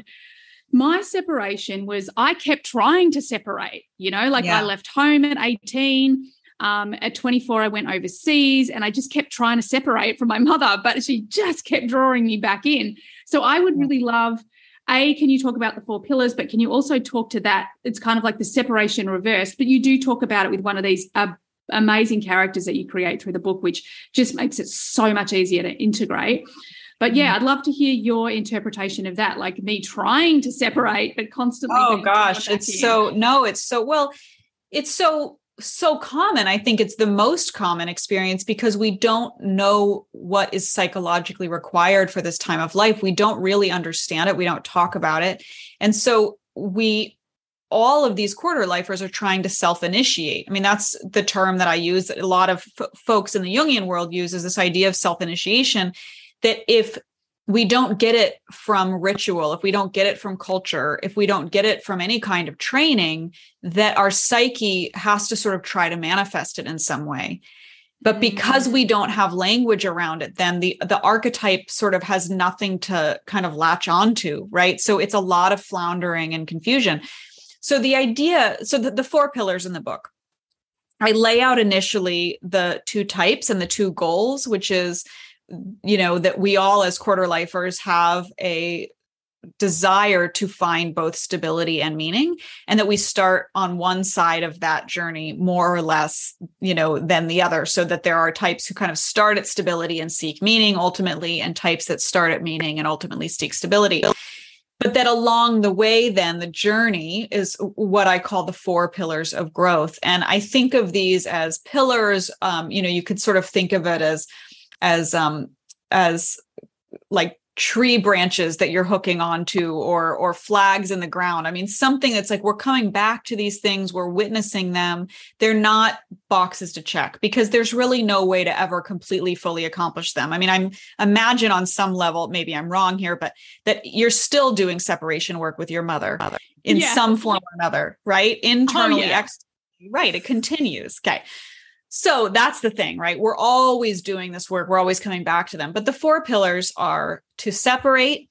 my separation was, I kept trying to separate, you know, like yeah. I left home at eighteen. Um, at twenty-four, I went overseas and I just kept trying to separate from my mother, but she just kept drawing me back in. So I would really love, A, can you talk about the four pillars, but can you also talk to that? It's kind of like the separation reversed, but you do talk about it with one of these uh, amazing characters that you create through the book, which just makes it so much easier to integrate. But yeah, I'd love to hear your interpretation of that, like me trying to separate, but constantly. Oh gosh, it's in. so, no, it's so, well, it's so, so common. I think it's the most common experience because we don't know what is psychologically required for this time of life. We don't really understand it. We don't talk about it. And so we, all of these quarter lifers are trying to self-initiate. I mean, that's the term that I use that a lot of f- folks in the Jungian world use, is this idea of self-initiation, that if we don't get it from ritual, if we don't get it from culture, if we don't get it from any kind of training, that our psyche has to sort of try to manifest it in some way. But because we don't have language around it, then the, the archetype sort of has nothing to kind of latch onto, right? So it's a lot of floundering and confusion. So the idea, so the, the four pillars in the book, I lay out initially the two types and the two goals, which is, you know, that we all as quarter lifers have a desire to find both stability and meaning, and that we start on one side of that journey more or less, you know, than the other, so that there are types who kind of start at stability and seek meaning ultimately, and types that start at meaning and ultimately seek stability. But that along the way, then the journey is what I call the four pillars of growth. And I think of these as pillars. Um, you know, you could sort of think of it as as um as like tree branches that you're hooking onto, or or flags in the ground. I mean, something that's like, we're coming back to these things, we're witnessing them. They're not boxes to check, because there's really no way to ever completely fully accomplish them. I mean, I'm imagine on some level, maybe I'm wrong here, but that you're still doing separation work with your mother in yeah. some form or another, right? Internally, oh, yeah. externally, right? It continues. Okay. So that's the thing, right? We're always doing this work. We're always coming back to them. But the four pillars are to separate,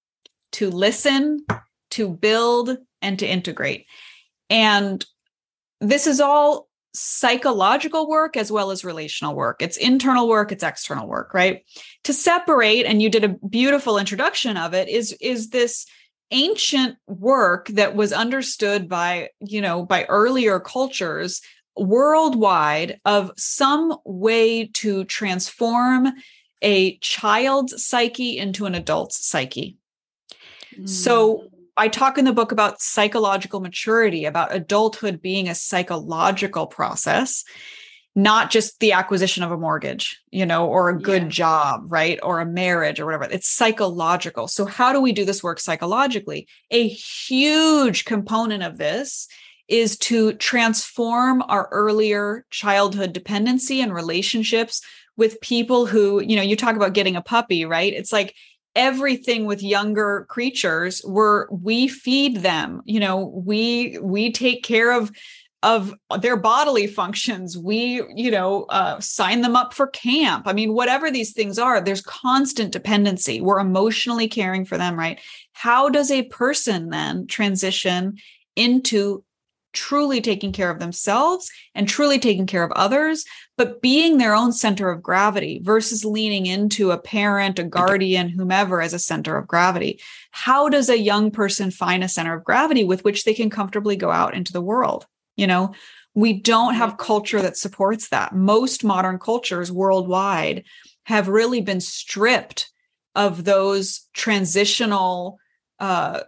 to listen, to build, and to integrate. And this is all psychological work as well as relational work. It's internal work, it's external work, right? To separate, and you did a beautiful introduction of it, is, is this ancient work that was understood by, you know, by earlier cultures worldwide, of some way to transform a child's psyche into an adult's psyche. Mm. So I talk in the book about psychological maturity, about adulthood being a psychological process, not just the acquisition of a mortgage, you know, or a good yeah. job, right? Or a marriage or whatever. It's psychological. So how do we do this work psychologically? A huge component of this is to transform our earlier childhood dependency and relationships with people who, you know, you talk about getting a puppy, right? It's like everything with younger creatures where we feed them, you know, we, we take care of, of their bodily functions. We, you know, uh, sign them up for camp. I mean, whatever these things are, there's constant dependency. We're emotionally caring for them, right? How does a person then transition into truly taking care of themselves and truly taking care of others, but being their own center of gravity versus leaning into a parent, a guardian, whomever as a center of gravity? How does a young person find a center of gravity with which they can comfortably go out into the world? You know, we don't have culture that supports that. Most modern cultures worldwide have really been stripped of those transitional uh,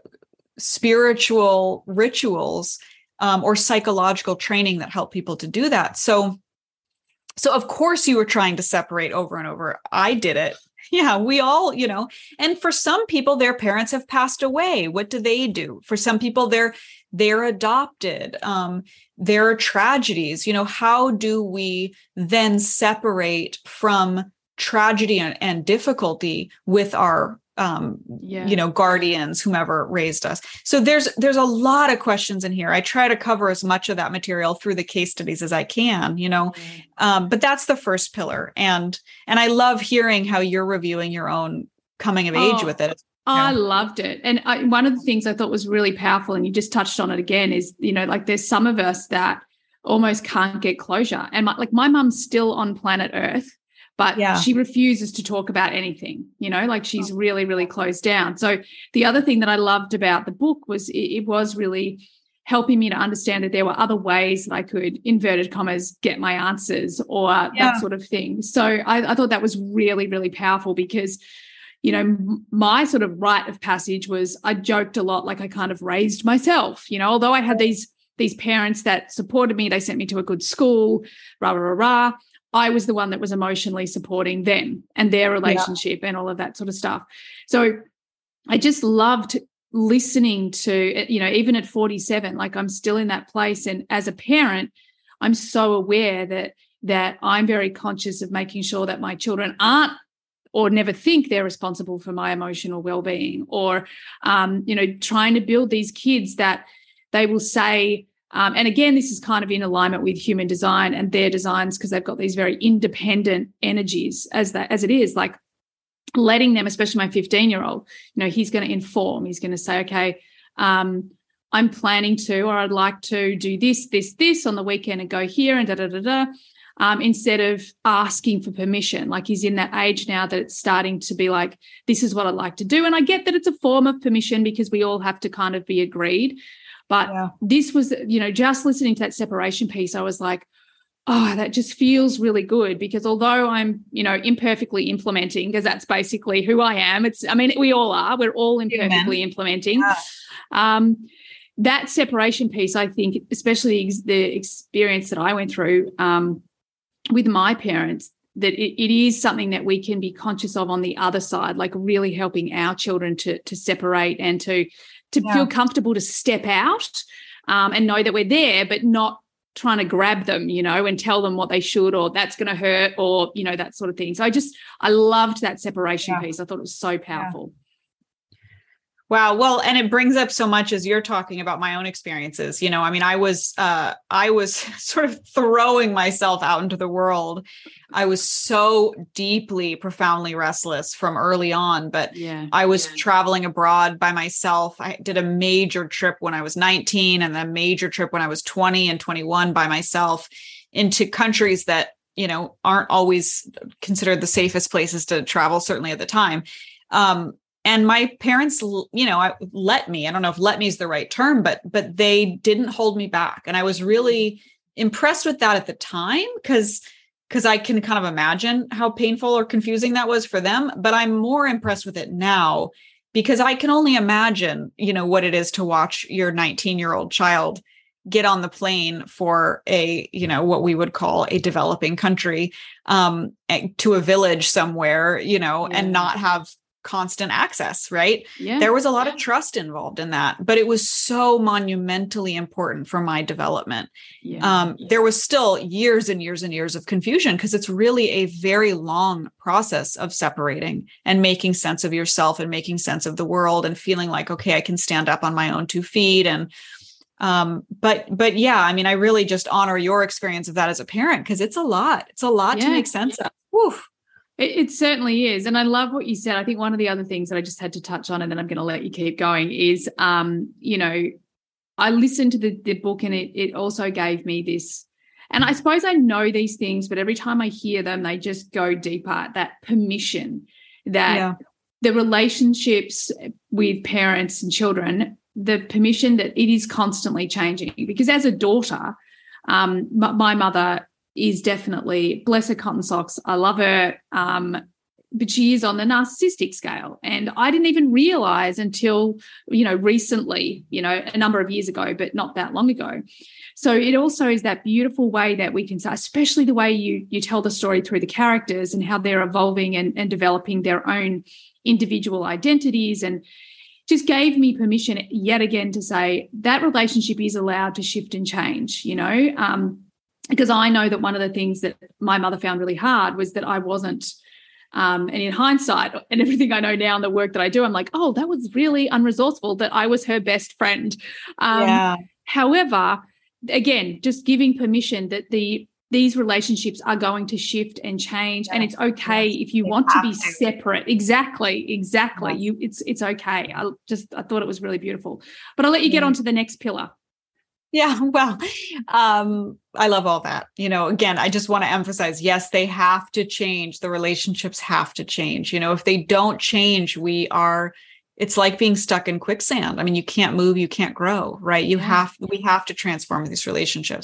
spiritual rituals um, or psychological training that help people to do that. So, so of course you were trying to separate over and over. I did it. Yeah, we all, you know, and for some people, their parents have passed away. What do they do? For some people, they're they're adopted. Um, there are tragedies. You know, how do we then separate from tragedy and, and difficulty with our, um, yeah. you know, guardians, whomever raised us? So there's there's a lot of questions in here. I try to cover as much of that material through the case studies as I can, you know, mm. um, but that's the first pillar. And and I love hearing how you're reviewing your own coming of age oh. with it. I loved it. And I, one of the things I thought was really powerful, and you just touched on it again, is, you know, like there's some of us that almost can't get closure. And my, like my mum's still on planet Earth, but yeah. she refuses to talk about anything, you know, like she's really, really closed down. So the other thing that I loved about the book was it, it was really helping me to understand that there were other ways that I could, inverted commas, get my answers or yeah. that sort of thing. So I, I thought that was really, really powerful because, you know, my sort of rite of passage was I joked a lot, like I kind of raised myself, you know, although I had these these parents that supported me, they sent me to a good school, rah, rah, rah, rah. I was the one that was emotionally supporting them and their relationship yeah. and all of that sort of stuff. So I just loved listening to, you know, even at forty-seven, like I'm still in that place. And as a parent, I'm so aware that that I'm very conscious of making sure that my children aren't or never think they're responsible for my emotional well-being, or, um, you know, trying to build these kids that they will say, um, and again, this is kind of in alignment with human design and their designs because they've got these very independent energies as that, as it is, like letting them, especially my fifteen-year-old, you know, he's going to inform, he's going to say, okay, um, I'm planning to, or I'd like to do this, this, this on the weekend and go here and da, da, da, da. Um, instead of asking for permission. Like he's in that age now that it's starting to be like, this is what I'd like to do. And I get that it's a form of permission because we all have to kind of be agreed. But yeah. this was, you know, just listening to that separation piece, I was like, oh, that just feels really good because although I'm, you know, imperfectly implementing, because that's basically who I am. It's, I mean, we all are. We're all imperfectly Amen. implementing. Yeah. Um, that separation piece, I think, especially the experience that I went through, um, with my parents, that it, it is something that we can be conscious of on the other side, like really helping our children to to separate and to to yeah. feel comfortable to step out um, and know that we're there, but not trying to grab them, you know, and tell them what they should or that's going to hurt or, you know, that sort of thing. So I just, I loved that separation yeah. piece. I thought it was so powerful. Yeah. Wow. Well, and it brings up so much as you're talking about my own experiences. You know, I mean, I was, uh, I was sort of throwing myself out into the world. I was so deeply, profoundly restless from early on, but yeah, I was yeah. traveling abroad by myself. I did a major trip when I was nineteen and a major trip when I was twenty and twenty-one by myself into countries that, you know, aren't always considered the safest places to travel, certainly at the time. Um, And my parents, you know, I, let me, I don't know if let me is the right term, but, but they didn't hold me back. And I was really impressed with that at the time because, because I can kind of imagine how painful or confusing that was for them. But I'm more impressed with it now because I can only imagine, you know, what it is to watch your nineteen year old child get on the plane for a, you know, what we would call a developing country, um, to a village somewhere, you know, yeah. and not have constant access, right? Yeah. There was a lot of trust involved in that, but it was so monumentally important for my development. Yeah. Um, there was still years and years and years of confusion because it's really a very long process of separating and making sense of yourself and making sense of the world and feeling like, okay, I can stand up on my own two feet. And, um, but, but yeah, I mean, I really just honor your experience of that as a parent because it's a lot. It's a lot Yeah. to make sense of. Whew. It, it certainly is. And I love what you said. I think one of the other things that I just had to touch on, and then I'm going to let you keep going, is, um, you know, I listened to the, the book and it, it also gave me this, and I suppose I know these things, but every time I hear them, they just go deeper, that permission that Yeah. the relationships with parents and children, the permission that it is constantly changing. Because as a daughter, um, my, my mother is definitely, bless her cotton socks, I love her, um, but she is on the narcissistic scale. And I didn't even realize until, you know, recently, you know, a number of years ago, but not that long ago. So it also is that beautiful way that we can say, especially the way you you tell the story through the characters and how they're evolving and, and developing their own individual identities, and just gave me permission yet again to say that relationship is allowed to shift and change, you know, um, because I know that one of the things that my mother found really hard was that I wasn't, um, and in hindsight and everything I know now and the work that I do, I'm like, oh, that was really unresourceful that I was her best friend. Um, Yeah. However, again, just giving permission that the these relationships are going to shift and change, yeah. and it's okay yes. if you they want to be to. separate. Exactly, exactly. Yeah. You, it's it's okay. I just I thought it was really beautiful. But I'll let you yeah. get on to the next pillar. Yeah, well, um, I love all that. You know, again, I just want to emphasize, yes, they have to change. The relationships have to change. You know, if they don't change, we are, it's like being stuck in quicksand. I mean, you can't move, you can't grow, right? You yeah. have, we have to transform these relationships.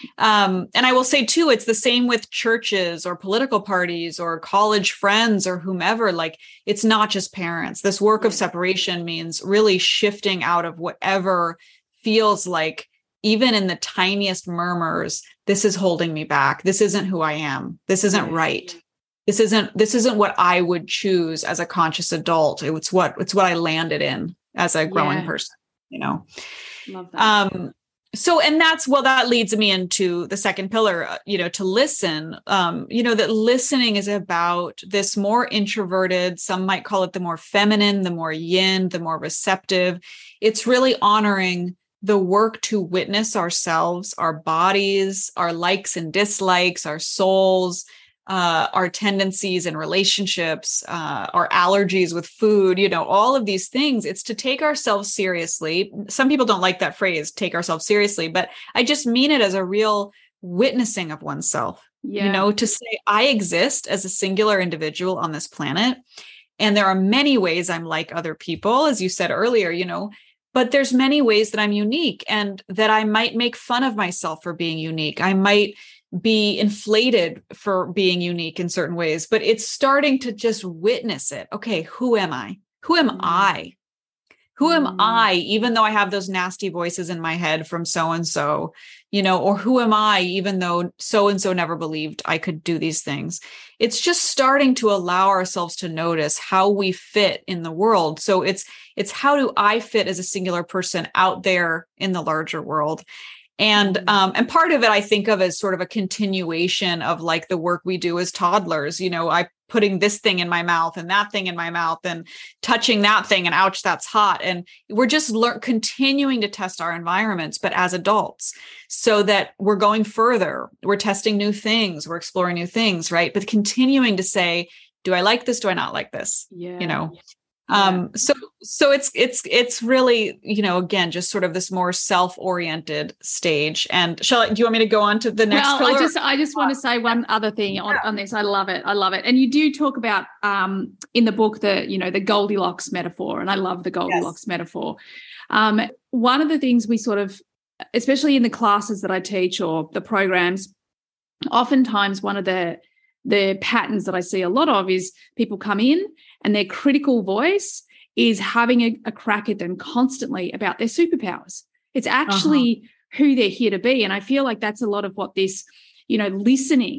Um, and I will say too, it's the same with churches or political parties or college friends or whomever. Like, it's not just parents. This work of separation means really shifting out of whatever feels like, even in the tiniest murmurs, this is holding me back. This isn't who I am. This isn't right. This isn't, this isn't what I would choose as a conscious adult. It's what, it's what I landed in as a growing yeah. person, you know? Love that. Um, so, and that's, well, that leads me into the second pillar, you know, to listen, um, you know, that listening is about this more introverted, some might call it the more feminine, the more yin, the more receptive. It's really honoring the work to witness ourselves, our bodies, our likes and dislikes, our souls, uh, our tendencies and relationships, uh, our allergies with food, you know, all of these things. It's to take ourselves seriously. Some people don't like that phrase, take ourselves seriously, but I just mean it as a real witnessing of oneself, yeah. you know, to say I exist as a singular individual on this planet. And there are many ways I'm like other people, as you said earlier, you know, but there's many ways that I'm unique and that I might make fun of myself for being unique. I might be inflated for being unique in certain ways, but it's starting to just witness it. Okay, who am I? Who am mm. I? Who am mm. I, even though I have those nasty voices in my head from so-and-so, you know, or who am I, even though so-and-so never believed I could do these things? It's just starting to allow ourselves to notice how we fit in the world. So it's, it's how do I fit as a singular person out there in the larger world? And, um, and part of it I think of as sort of a continuation of like the work we do as toddlers, you know, I putting this thing in my mouth and that thing in my mouth and touching that thing and ouch, that's hot. And we're just lear- continuing to test our environments, but as adults, so that we're going further, we're testing new things, we're exploring new things, right? But continuing to say, do I like this? Do I not like this? Yeah. You know? Yeah. Um, so, so it's, it's, it's really, you know, again, just sort of this more self-oriented stage. And shall I, do you want me to go on to the next well, pillar? I just, I just want to say one other thing on, on this. I love it. I love it. And you do talk about, um, in the book, the, you know, the Goldilocks metaphor. And I love the Goldilocks yes. metaphor. Um, one of the things we sort of, especially in the classes that I teach or the programs, oftentimes one of the, the patterns that I see a lot of is people come in and their critical voice is having a, a crack at them constantly about their superpowers. It's actually uh-huh. who they're here to be. And I feel like that's a lot of what this, you know, listening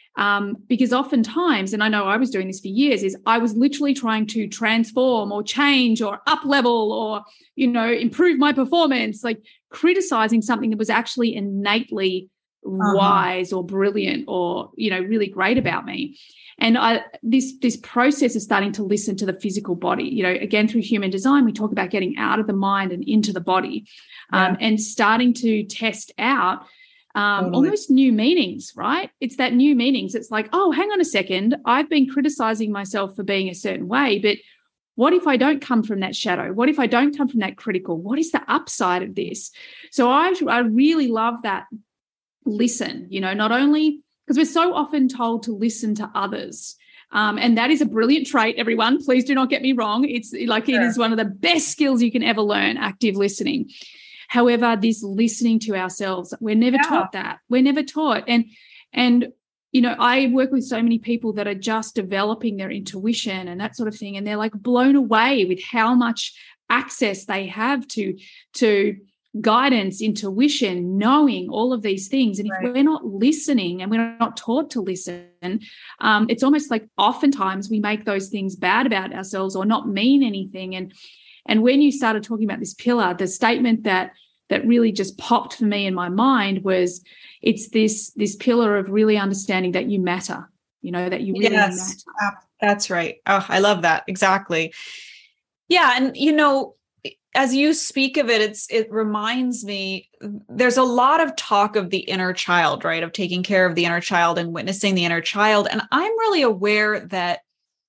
Um, because oftentimes, and I know I was doing this for years, is I was literally trying to transform or change or up level or, you know, improve my performance, like criticizing something that was actually innately uh-huh. wise or brilliant or, you know, really great about me. And I, this, this process of starting to listen to the physical body, you know, again, through human design, we talk about getting out of the mind and into the body yeah. um, and starting to test out um, totally. almost new meanings, right? It's that new meanings. It's like, oh, hang on a second. I've been criticizing myself for being a certain way, but what if I don't come from that shadow? What if I don't come from that critical? What is the upside of this? So I, I really love that listen, you know, not only because we're so often told to listen to others. Um, and that is a brilliant trait, everyone. Please do not get me wrong. It's like sure. it is one of the best skills you can ever learn, active listening. However, this listening to ourselves, we're never yeah. taught that. We're never taught. And, and, you know, I work with so many people that are just developing their intuition and that sort of thing. And they're like blown away with how much access they have to, to, guidance, intuition, knowing all of these things. And if right. we're not listening and we're not taught to listen, um, it's almost like oftentimes we make those things bad about ourselves or not mean anything. And and when you started talking about this pillar, the statement that that really just popped for me in my mind was it's this this pillar of really understanding that you matter, you know, that you really yes, matter. That's right. Oh, I love that. Exactly. Yeah. And, you know, as you speak of it, it's it reminds me, there's a lot of talk of the inner child, right? Of taking care of the inner child and witnessing the inner child. And I'm really aware that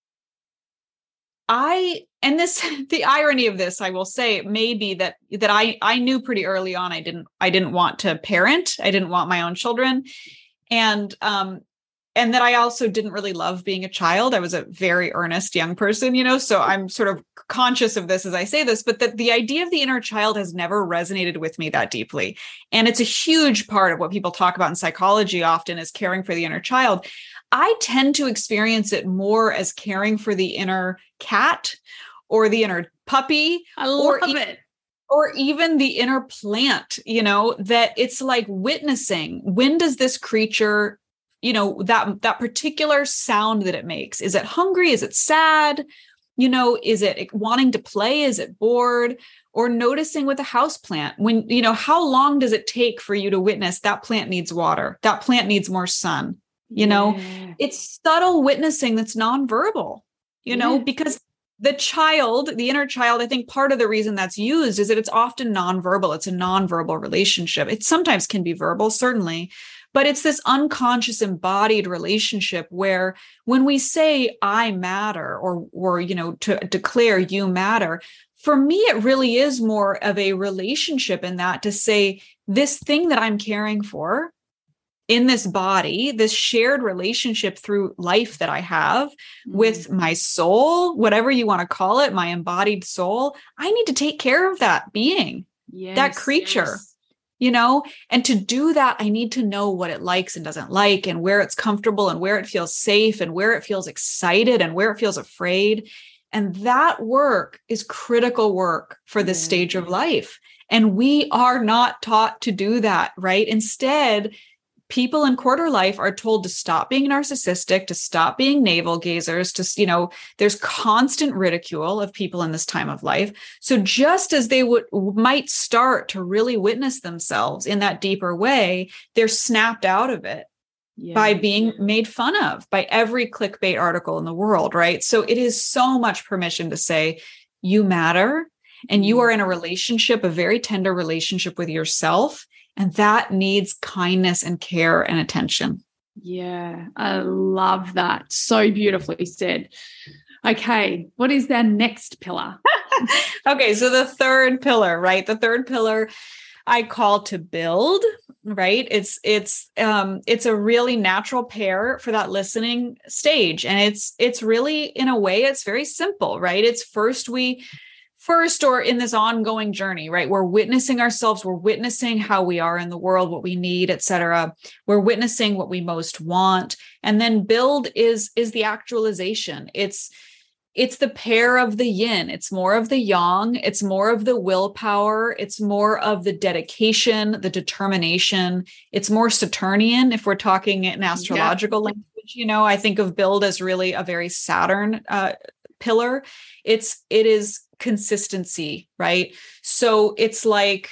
I, and this, the irony of this, I will say, may be that, that I, I knew pretty early on, I didn't, I didn't want to parent. I didn't want my own children. And, um, And that I also didn't really love being a child. I was a very earnest young person, you know, so I'm sort of conscious of this as I say this, but that the idea of the inner child has never resonated with me that deeply. And it's a huge part of what people talk about in psychology often is caring for the inner child. I tend to experience it more as caring for the inner cat or the inner puppy. I love or it. Or even the inner plant, you know, that it's like witnessing, when does this creature, you know, that, that particular sound that it makes, is it hungry? Is it sad? You know, is it wanting to play? Is it bored? Or noticing with a house plant, when, you know, how long does it take for you to witness that plant needs water? That plant needs more sun. You yeah. know, it's subtle witnessing that's nonverbal, you yeah. know, because the child, the inner child, I think part of the reason that's used is that it's often nonverbal. It's a nonverbal relationship. It sometimes can be verbal, certainly, but it's this unconscious embodied relationship where when we say I matter or, or, you know, to declare you matter, for me, it really is more of a relationship in that to say this thing that I'm caring for in this body, this shared relationship through life that I have mm-hmm. with my soul, whatever you want to call it, my embodied soul, I need to take care of that being, yes, that creature. Yes. You know, and to do that, I need to know what it likes and doesn't like and where it's comfortable and where it feels safe and where it feels excited and where it feels afraid. And that work is critical work for this yeah. stage of life. And we are not taught to do that, right? Instead, people in quarter life are told to stop being narcissistic, to stop being navel gazers, to, you know, there's constant ridicule of people in this time of life. So just as they would might start to really witness themselves in that deeper way, they're snapped out of it yeah. by being made fun of by every clickbait article in the world, right? So it is so much permission to say, you matter, and you are in a relationship, a very tender relationship with yourself. And that needs kindness and care and attention. Yeah, I love that. So beautifully said. Okay, what is their next pillar? Okay, so the third pillar, right? The third pillar I call to build, right? It's it's um it's a really natural pair for that listening stage. And it's it's really, in a way, it's very simple, right? It's first we First, or in this ongoing journey, right? We're witnessing ourselves. We're witnessing how we are in the world, what we need, et cetera. We're witnessing what we most want. And then build is, is the actualization. It's, it's the pair of the yin. It's more of the yang. It's more of the willpower. It's more of the dedication, the determination. It's more Saturnian, if we're talking in astrological yeah. you know, I think of build as really a very Saturn uh, pillar. It's, it is consistency, right? So it's like,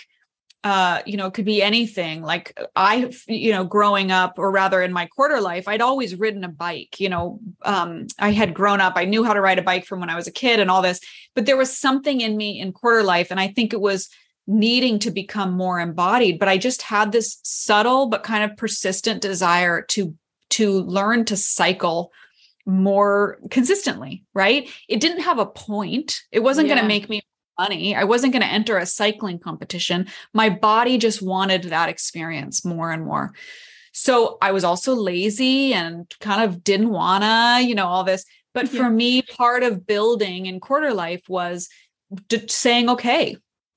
uh, you know, it could be anything. Like I, you know, growing up, or rather in my quarter life, I'd always ridden a bike, you know, um, I had grown up, I knew how to ride a bike from when I was a kid and all this, but there was something in me in quarter life. And I think it was needing to become more embodied, but I just had this subtle, but kind of persistent desire to, to learn to cycle more consistently, right? It didn't have a point. It wasn't Yeah. going to make me money. I wasn't going to enter a cycling competition. My body just wanted that experience more and more. So I was also lazy and kind of didn't wanna, you know, all this. But Yeah. for me, part of building in quarter life was d- saying, okay,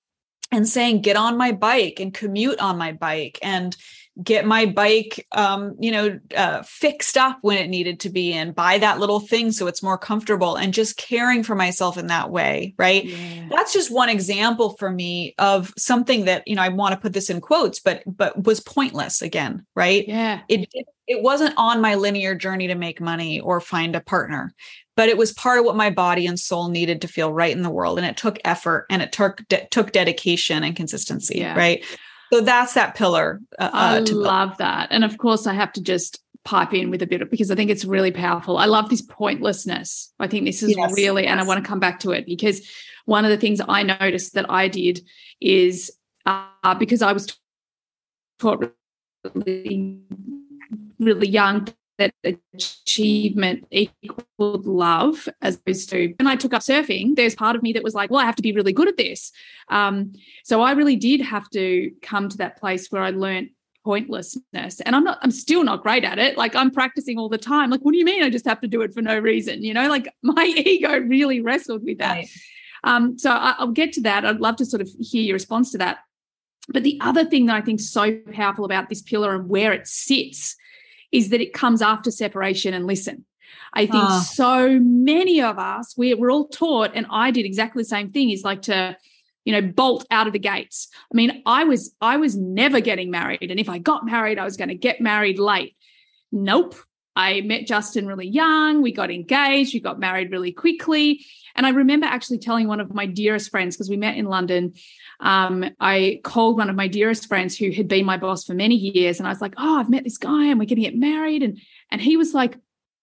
and saying, get on my bike and commute on my bike and get my bike, um, you know, uh, fixed up when it needed to be, and buy that little thing so it's more comfortable, and just caring for myself in that way. Right. Yeah. That's just one example for me of something that, you know, I want to put this in quotes, but, but was pointless again. Right. Yeah. It, it, it wasn't on my linear journey to make money or find a partner, but it was part of what my body and soul needed to feel right in the world. And it took effort, and it took, de- took dedication and consistency. Yeah. Right. So that's that pillar. Uh, I uh, to love that. And of course, I have to just pipe in with a bit of, because I think it's really powerful. I love this pointlessness. I think this is Yes, really, yes. and I want to come back to it, because one of the things I noticed that I did is uh, because I was taught really, really young that achievement equaled love, as opposed to, and I took up surfing, there's part of me that was like, well, I have to be really good at this. Um, so I really did have to come to that place where I learned pointlessness, and I'm not, I'm still not great at it. Like I'm practicing all the time. Like, what do you mean I just have to do it for no reason? You know, like my ego really wrestled with that. Right. Um, so I, I'll get to that. I'd love to sort of hear your response to that. But the other thing that I think is so powerful about this pillar and where it sits is that it comes after separation and listen. I think Ah. so many of us, we're, we're all taught, and I did exactly the same thing, is like to, you know, bolt out of the gates. I mean, I was, I was never getting married. And if I got married, I was going to get married late. Nope. I met Justin really young. We got engaged. We got married really quickly. And I remember actually telling one of my dearest friends, because we met in London, um, I called one of my dearest friends who had been my boss for many years. And I was like, oh, I've met this guy and we're going to get married. And, and he was like,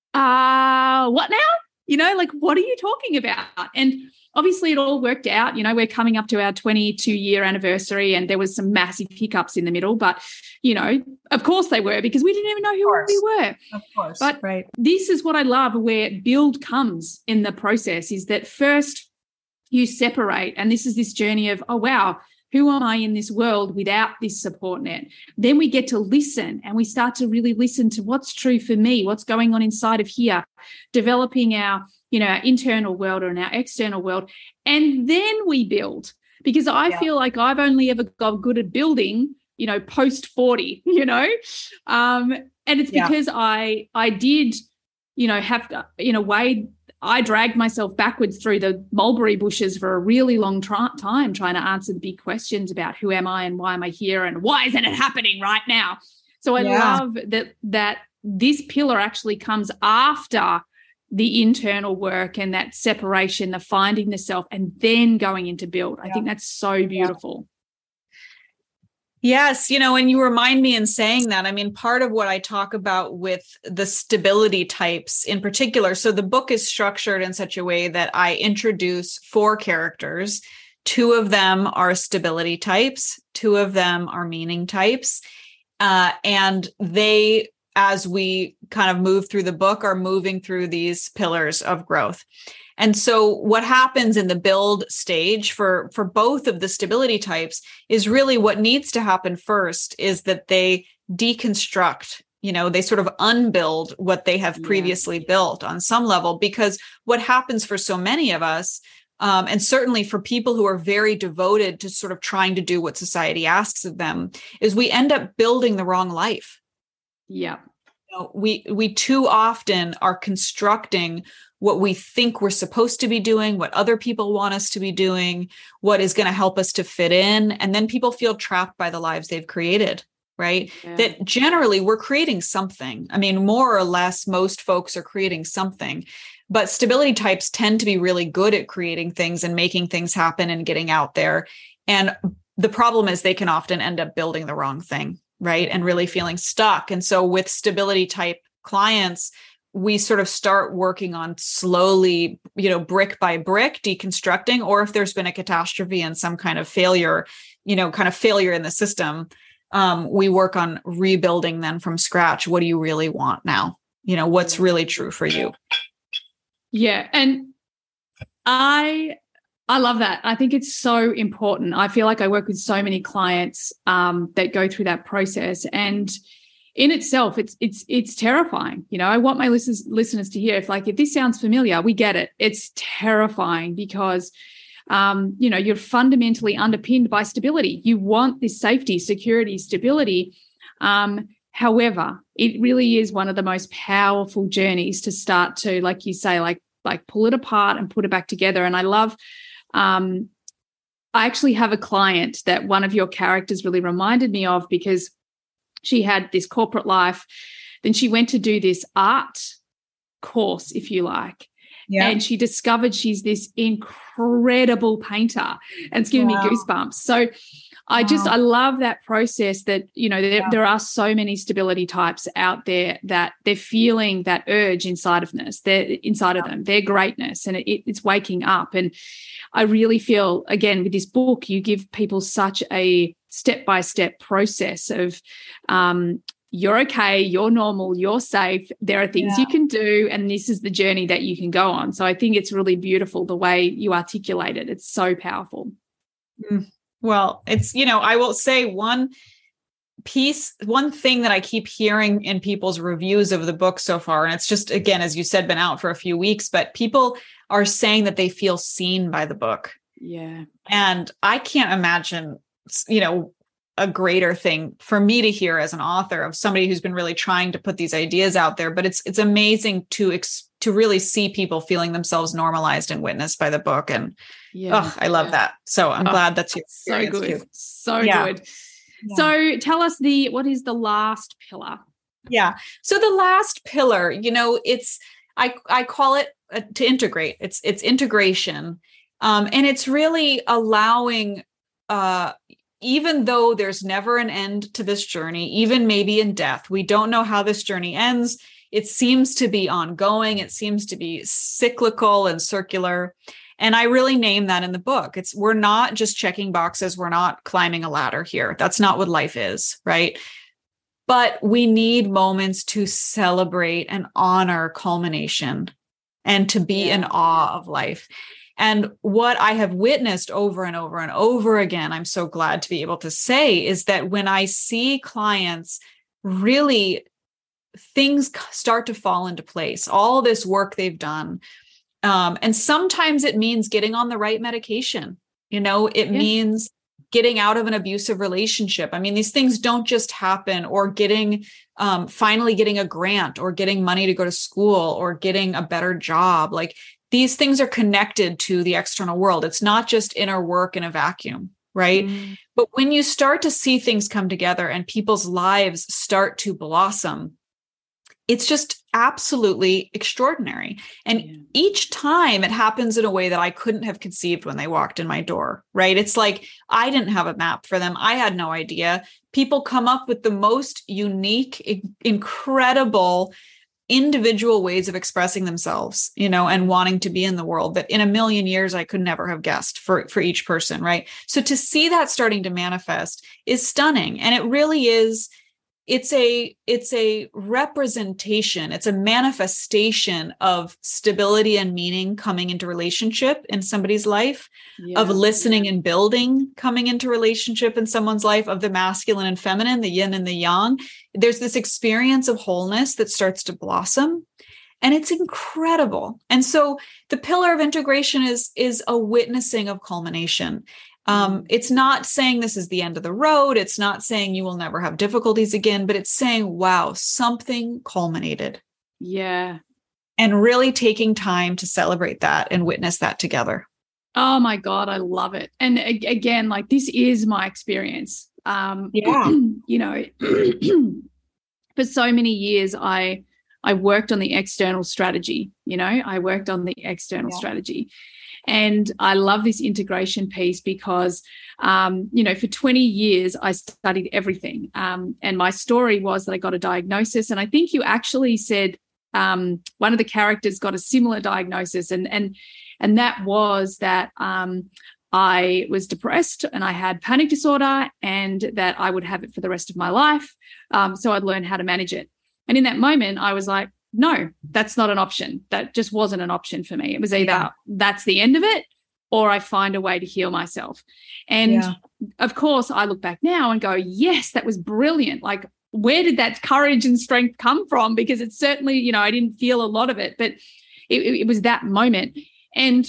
uh, what now? You know, like, what are you talking about? And obviously it all worked out. You know, we're coming up to our twenty-two year anniversary, and there was some massive hiccups in the middle, but, you know, of course they were, because we didn't even know who we were. Of course. But right. this is what I love, where build comes in the process, is that first you separate, and this is this journey of, oh, wow, who am I in this world without this support net? Then we get to listen, and we start to really listen to what's true for me, what's going on inside of here, developing our, you know, our internal world and our external world. And then we build, because I Yeah. feel like I've only ever got good at building, you know, post forty, you know, um, and it's Yeah. because I, I did, you know, have to, in a way, I dragged myself backwards through the mulberry bushes for a really long tra- time trying to answer the big questions about who am I and why am I here and why isn't it happening right now? So I Yeah. love that that this pillar actually comes after the internal work and that separation, the finding the self, and then going into build. I Yeah. think that's so beautiful. Yes, you know, and you remind me in saying that, I mean, part of what I talk about with the stability types in particular. So the book is structured in such a way that I introduce four characters. Two of them are stability types. Two of them are meaning types. Uh, and they, as we kind of move through the book, are moving through these pillars of growth. And so what happens in the build stage for, for both of the stability types is really what needs to happen first is that they deconstruct, you know, they sort of unbuild what they have Yeah. previously built on some level, because what happens for so many of us, um, and certainly for people who are very devoted to sort of trying to do what society asks of them, is we end up building the wrong life. Yeah. You know, we, we too often are constructing what we think we're supposed to be doing, what other people want us to be doing, what is going to help us to fit in. And then people feel trapped by the lives they've created. right? Yeah. That generally we're creating something. I mean, more or less, most folks are creating something, but stability types tend to be really good at creating things and making things happen and getting out there. And the problem is they can often end up building the wrong thing, right? And really feeling stuck. And so with stability type clients, we sort of start working on slowly, you know, brick by brick, deconstructing, or if there's been a catastrophe and some kind of failure, you know, kind of failure in the system, um, we work on rebuilding then from scratch. What do you really want now? You know, what's really true for you? Yeah. And I, I love that. I think it's so important. I feel like I work with so many clients um, that go through that process, and in itself, it's it's it's terrifying. You know, I want my listeners listeners to hear, if like if this sounds familiar, we get it. It's terrifying because um, you know, you're fundamentally underpinned by stability. You want this safety, security, stability. Um, however, it really is one of the most powerful journeys to start to, like you say, like like pull it apart and put it back together. And I love. Um, I actually have a client that one of your characters really reminded me of, because she had this corporate life. Then she went to do this art course, if you like. Yeah. And she discovered she's this incredible painter, and it's giving wow. me goosebumps. So I just, wow. I love that process that, you know, there, yeah. there are so many stability types out there that they're feeling that urge inside of us, they're inside yeah. of them, their greatness, and it, it's waking up. And I really feel, again, with this book, you give people such a step-by-step process of um, you're okay, you're normal, you're safe, there are things yeah. you can do, and this is the journey that you can go on. So I think it's really beautiful the way you articulate it. It's so powerful. Mm. Well, it's, you know, I will say one piece, one thing that I keep hearing in people's reviews of the book so far, and it's just, again, as you said, been out for a few weeks, but people are saying that they feel seen by the book. Yeah. And I can't imagine, you know, a greater thing for me to hear as an author of somebody who's been really trying to put these ideas out there. But it's, it's amazing to, ex- to really see people feeling themselves normalized and witnessed by the book. And yeah, oh, I love yeah. that. So I'm oh, glad that's your so good. Too. So yeah. good. Yeah. So tell us the, what is the last pillar? Yeah. So the last pillar, you know, it's, I, I call it uh, to integrate. It's, it's integration. Um, and it's really allowing, uh, even though there's never an end to this journey, even maybe in death, we don't know how this journey ends. It seems to be ongoing. It seems to be cyclical and circular. And I really name that in the book. It's, we're not just checking boxes. We're not climbing a ladder here. That's not what life is, right? But we need moments to celebrate and honor culmination and to be yeah. in awe of life. And what I have witnessed over and over and over again, I'm so glad to be able to say, is that when I see clients really, things start to fall into place, all this work they've done. Um, and sometimes it means getting on the right medication. You know, it yeah. means getting out of an abusive relationship. I mean, these things don't just happen, or getting, um, finally getting a grant, or getting money to go to school, or getting a better job. Like, these things are connected to the external world. It's not just inner work in a vacuum, right? Mm. But when you start to see things come together and people's lives start to blossom, it's just absolutely extraordinary. And yeah. each time it happens in a way that I couldn't have conceived when they walked in my door, right? It's like, I didn't have a map for them. I had no idea. People come up with the most unique, incredible, individual ways of expressing themselves, you know, and wanting to be in the world that in a million years I could never have guessed for, for each person, right? So to see that starting to manifest is stunning. And it really is, it's a, it's a representation, it's a manifestation of stability and meaning coming into relationship in somebody's life, yeah. of listening and building coming into relationship in someone's life, of the masculine and feminine, the yin and the yang. There's this experience of wholeness that starts to blossom, and it's incredible. And so the pillar of integration is, is a witnessing of culmination. Um, it's not saying this is the end of the road. It's not saying you will never have difficulties again, but it's saying, wow, something culminated. Yeah. And really taking time to celebrate that and witness that together. Oh my God, I love it. And a- again, like this is my experience. Um, Yeah. you know, for so many years, I I worked on the external strategy. You know, I worked on the external Yeah. strategy, and I love this integration piece because, um, you know, for twenty years I studied everything, um, and my story was that I got a diagnosis, and I think you actually said um, one of the characters got a similar diagnosis, and and and that was that. Um, I was depressed and I had panic disorder, and that I would have it for the rest of my life. Um, so I'd learn how to manage it. And in that moment, I was like, no, that's not an option. That just wasn't an option for me. It was either yeah. that's the end of it, or I find a way to heal myself. And yeah. of course, I look back now and go, yes, that was brilliant. Like, where did that courage and strength come from? Because it's certainly, you know, I didn't feel a lot of it, but it, it was that moment. And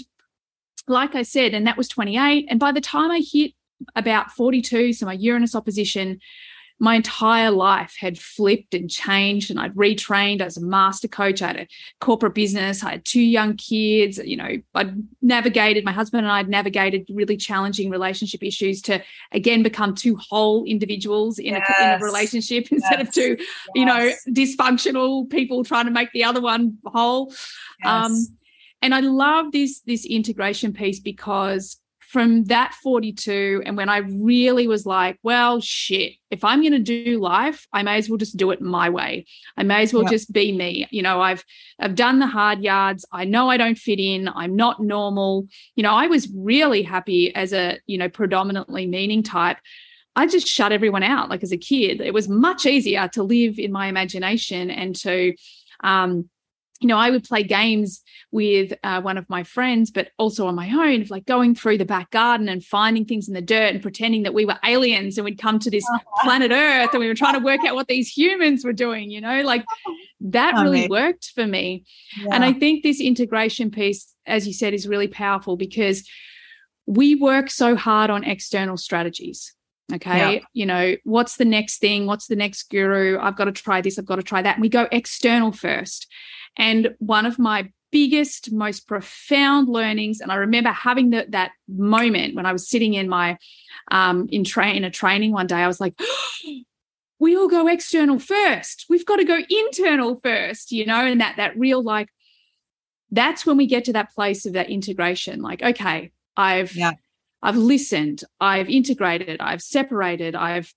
like I said, and that was twenty-eight. And by the time I hit about forty-two, so my Uranus opposition, my entire life had flipped and changed, and I'd retrained as a master coach. I had a corporate business. I had two young kids. You know, I'd navigated, my husband and I had navigated really challenging relationship issues to, again, become two whole individuals in, yes. a, in a relationship yes. instead of two, yes. you know, dysfunctional people trying to make the other one whole. Yes. Um, and I love this, this integration piece because from that forty-two, and when I really was like, well, shit, if I'm going to do life, I may as well just do it my way. I may as well yep. just be me. You know, I've I've done the hard yards. I know I don't fit in. I'm not normal. You know, I was really happy as a, you know, predominantly meaning type. I just shut everyone out. Like as a kid, it was much easier to live in my imagination and to, um, you know, I would play games with uh, one of my friends, but also on my own, like going through the back garden and finding things in the dirt and pretending that we were aliens and we'd come to this planet Earth and we were trying to work out what these humans were doing, you know, like that really worked for me. Yeah. And I think this integration piece, as you said, is really powerful because we work so hard on external strategies. Okay. Yeah. You know, what's the next thing? What's the next guru? I've got to try this. I've got to try that. And we go external first. And one of my biggest, most profound learnings, and I remember having the, that moment when I was sitting in my um, in train in a training one day, I was like, oh, we all go external first. We've got to go internal first, you know, and that that real like that's when we get to that place of that integration. Like, okay, I've yeah. I've listened, I've integrated, I've separated, I've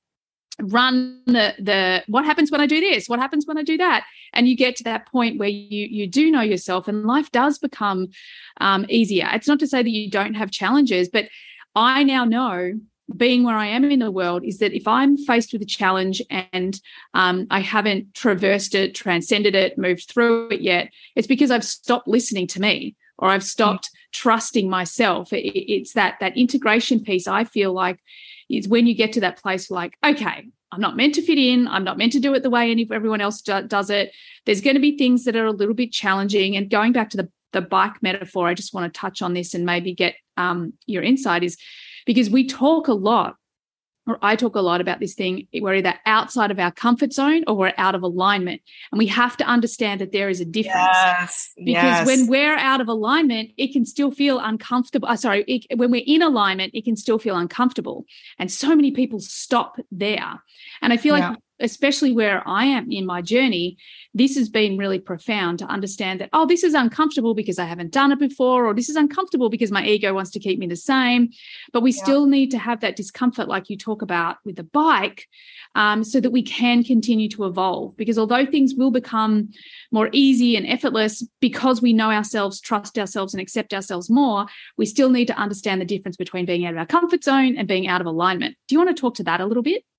run the the what happens when I do this, what happens when I do that, and you get to that point where you you do know yourself and life does become um easier. It's not to say that you don't have challenges, but I now know, being where I am in the world, is that if I'm faced with a challenge and um I haven't traversed it, transcended it, moved through it yet, it's because I've stopped listening to me, or I've stopped mm-hmm. trusting myself. It, it's that that integration piece, I feel like, is when you get to that place like, okay, I'm not meant to fit in. I'm not meant to do it the way any, everyone else do, does it. There's going to be things that are a little bit challenging. And going back to the, the bike metaphor, I just want to touch on this and maybe get um, your insight, is because we talk a lot, or I talk a lot about this thing, we're either outside of our comfort zone or we're out of alignment. And we have to understand that there is a difference. Yes, because yes. when we're out of alignment, it can still feel uncomfortable. Uh, sorry, it, when we're in alignment, it can still feel uncomfortable. And so many people stop there. And I feel yeah. like, especially where I am in my journey, this has been really profound to understand that, oh, this is uncomfortable because I haven't done it before, or this is uncomfortable because my ego wants to keep me the same. But we yeah. still need to have that discomfort, like you talk about with the bike, um, so that we can continue to evolve. Because although things will become more easy and effortless because we know ourselves, trust ourselves, and accept ourselves more, we still need to understand the difference between being out of our comfort zone and being out of alignment. Do you want to talk to that a little bit?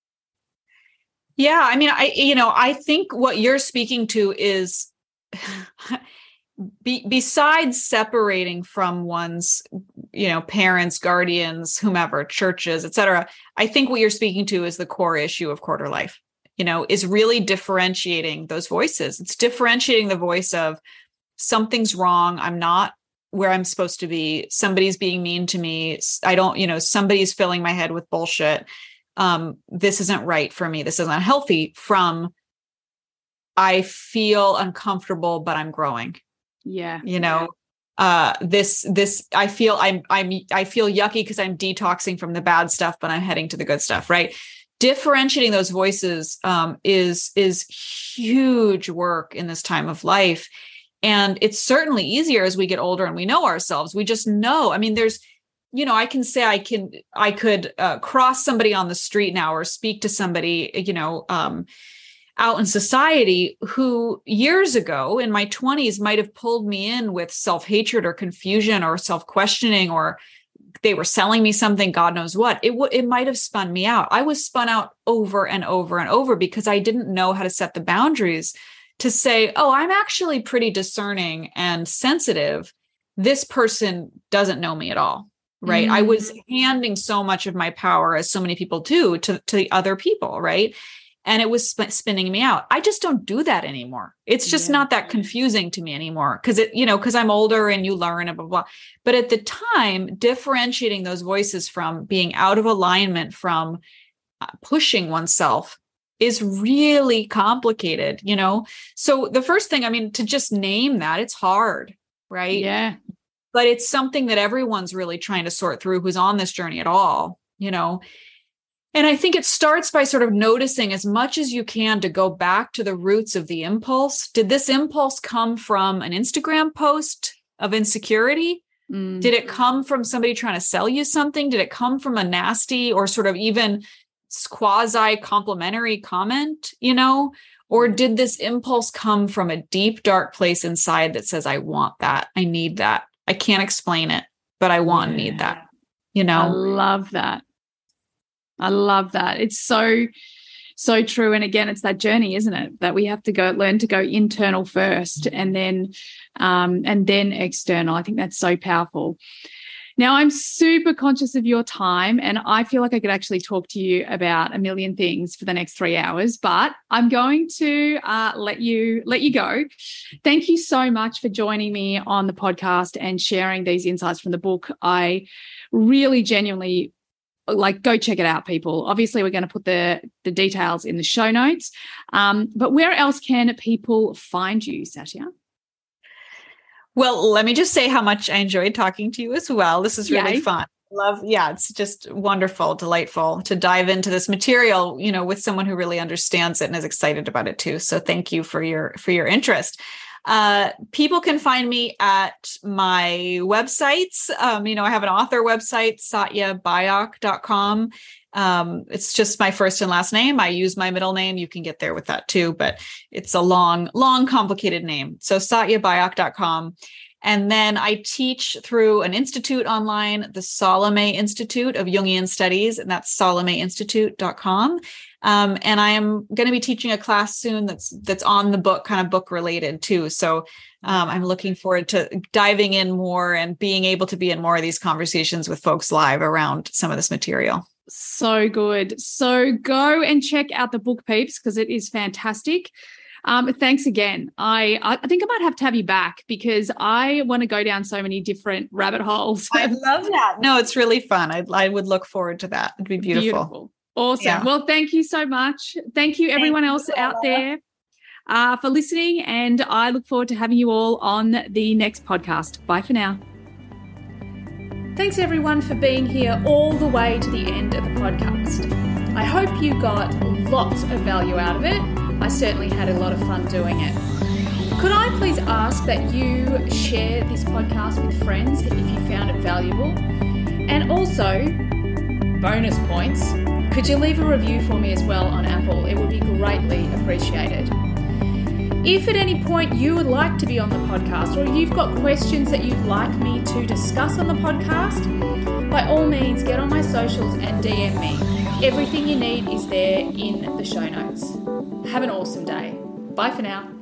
Yeah, I mean, I, you know, I think what you're speaking to is be, besides separating from one's, you know, parents, guardians, whomever, churches, et cetera, I think what you're speaking to is the core issue of quarter life, you know, is really differentiating those voices. It's differentiating the voice of something's wrong. I'm not where I'm supposed to be. Somebody's being mean to me. I don't, you know, somebody's filling my head with bullshit. Um, this isn't right for me. This isn't healthy. From I feel uncomfortable, but I'm growing. Yeah. You know, uh, this, this, I feel I'm, I'm, I feel yucky because I'm detoxing from the bad stuff, but I'm heading to the good stuff, right? Differentiating those voices um, is, is huge work in this time of life. And it's certainly easier as we get older and we know ourselves. We just know, I mean, there's, you know, I can say I can, I could uh, cross somebody on the street now or speak to somebody, you know, um, out in society who years ago in my twenties might have pulled me in with self-hatred or confusion or self-questioning, or they were selling me something, God knows what. It w- it might have spun me out. I was spun out over and over and over because I didn't know how to set the boundaries to say, oh, I'm actually pretty discerning and sensitive. This person doesn't know me at all. Right. Mm-hmm. I was handing so much of my power, as so many people do, to, to the other people. Right. And it was sp- spinning me out. I just don't do that anymore. It's just yeah. not that confusing to me anymore because it, you know, because I'm older and you learn and blah, blah, blah. But at the time, differentiating those voices from being out of alignment, from uh, pushing oneself is really complicated, you know? So the first thing, I mean, to just name that, it's hard. Right. Yeah. But it's something that everyone's really trying to sort through who's on this journey at all, you know? And I think it starts by sort of noticing as much as you can to go back to the roots of the impulse. Did this impulse come from an Instagram post of insecurity? Mm. Did it come from somebody trying to sell you something? Did it come from a nasty or sort of even quasi complimentary comment, you know? Or did this impulse come from a deep, dark place inside that says, I want that, I need that. I can't explain it, but I want and yeah. need that, you know? I love that. I love that. It's so, so true. And again, it's that journey, isn't it? That we have to go learn to go internal first and then, um, and then external. I think that's so powerful. Now, I'm super conscious of your time, and I feel like I could actually talk to you about a million things for the next three hours, but I'm going to uh, let you let you go. Thank you so much for joining me on the podcast and sharing these insights from the book. I really genuinely, like, go check it out, people. Obviously, we're going to put the, the details in the show notes, um, but where else can people find you, Satya? Well, let me just say how much I enjoyed talking to you as well. This is really Yay. fun. Love. Yeah, it's just wonderful, delightful to dive into this material, you know, with someone who really understands it and is excited about it too. So thank you for your, for your interest. Uh, people can find me at my websites. Um, you know, I have an author website, satya bhayak dot com. Um, it's just my first and last name. I use my middle name. You can get there with that too, but it's a long, long, complicated name. So satya bhayak dot com. And then I teach through an institute online, the Salome Institute of Jungian Studies, and that's salome institute dot com. Um, and I am going to be teaching a class soon that's that's on the book, kind of book related too. So um, I'm looking forward to diving in more and being able to be in more of these conversations with folks live around some of this material. So good. So go and check out the book, peeps, because it is fantastic. Um, thanks again. I I think I might have to have you back because I want to go down so many different rabbit holes. I love that. No, it's really fun. I I would look forward to that. It'd be beautiful. Beautiful. Awesome. Yeah. Well, thank you so much. Thank you, everyone thank else you, out there uh, for listening. And I look forward to having you all on the next podcast. Bye for now. Thanks everyone for being here all the way to the end of the podcast. I hope you got lots of value out of it. I certainly had a lot of fun doing it. Could I please ask that you share this podcast with friends if you found it valuable? And also, bonus points, could you leave a review for me as well on Apple? It would be greatly appreciated. If at any point you would like to be on the podcast or you've got questions that you'd like me to discuss on the podcast, by all means, get on my socials and D M me. Everything you need is there in the show notes. Have an awesome day. Bye for now.